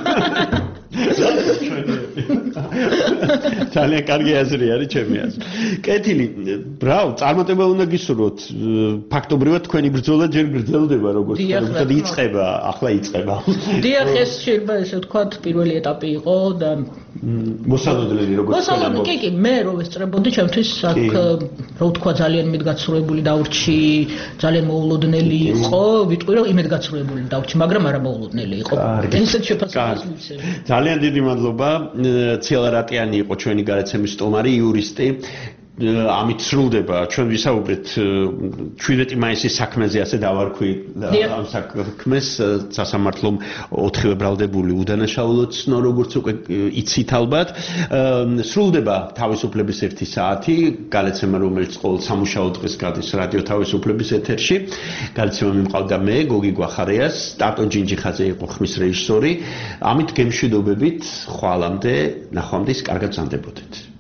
ძალიან კარგი აზრი არის ჩემი აზრით. კეთილი, ბრავ, წარმატება უნდა გისურვოთ. ფაქტობრივად თქვენი ბრძოლა ჯერ გრძელდება როგორც თუმცა იწყება, ახლა იწყება. დიახ, ეს შეიძლება ესე ვთქვათ, პირველი ეტაპი იყო და მოსალოდნელი როგორც მოსალოდნელი, კი, კი, მე რო ვესწრებოდი, ჩემთვის აქ რო ვთქვა ძალიან იმედგაცრუებული დავრჩი, ძალიან მოულოდნელი იყო, ვიტყვი რომ იმედგაცრუებული დავრჩი, მაგრამ არა მოულოდნელი იყო. ესეთ შეფასებას მიცემ. ძალიან დიდი მადლობა. ციალა რატიანი იყო ჩვენი გადაცემის სტუმარი, იურისტი. ამით სრულდება ჩვენ ვისაუბრეთ შვიდმეტი მაისის საქმეზე, ასე დავარქვი ამ საქმეს, სასამართლომ ოთხივე ბრალდებული უდანაშაულოდ ცნო, როგორც უკვე იცით ალბათ. სრულდება თავისუფლების ერთი საათი, გადაცემა რომელიც ყოველ სამუშაო დღეს გადის რადიო თავისუფლების ეთერში. გადაცემა მიმყავდა მე, გოგი გვახარიას, ტატო ჯინჯიხაძე იყო ხმის რეჟისორი. ამით გემშვიდობებით, ხვალამდე, ნახვამდის, კარგად გრძანდებოდეთ.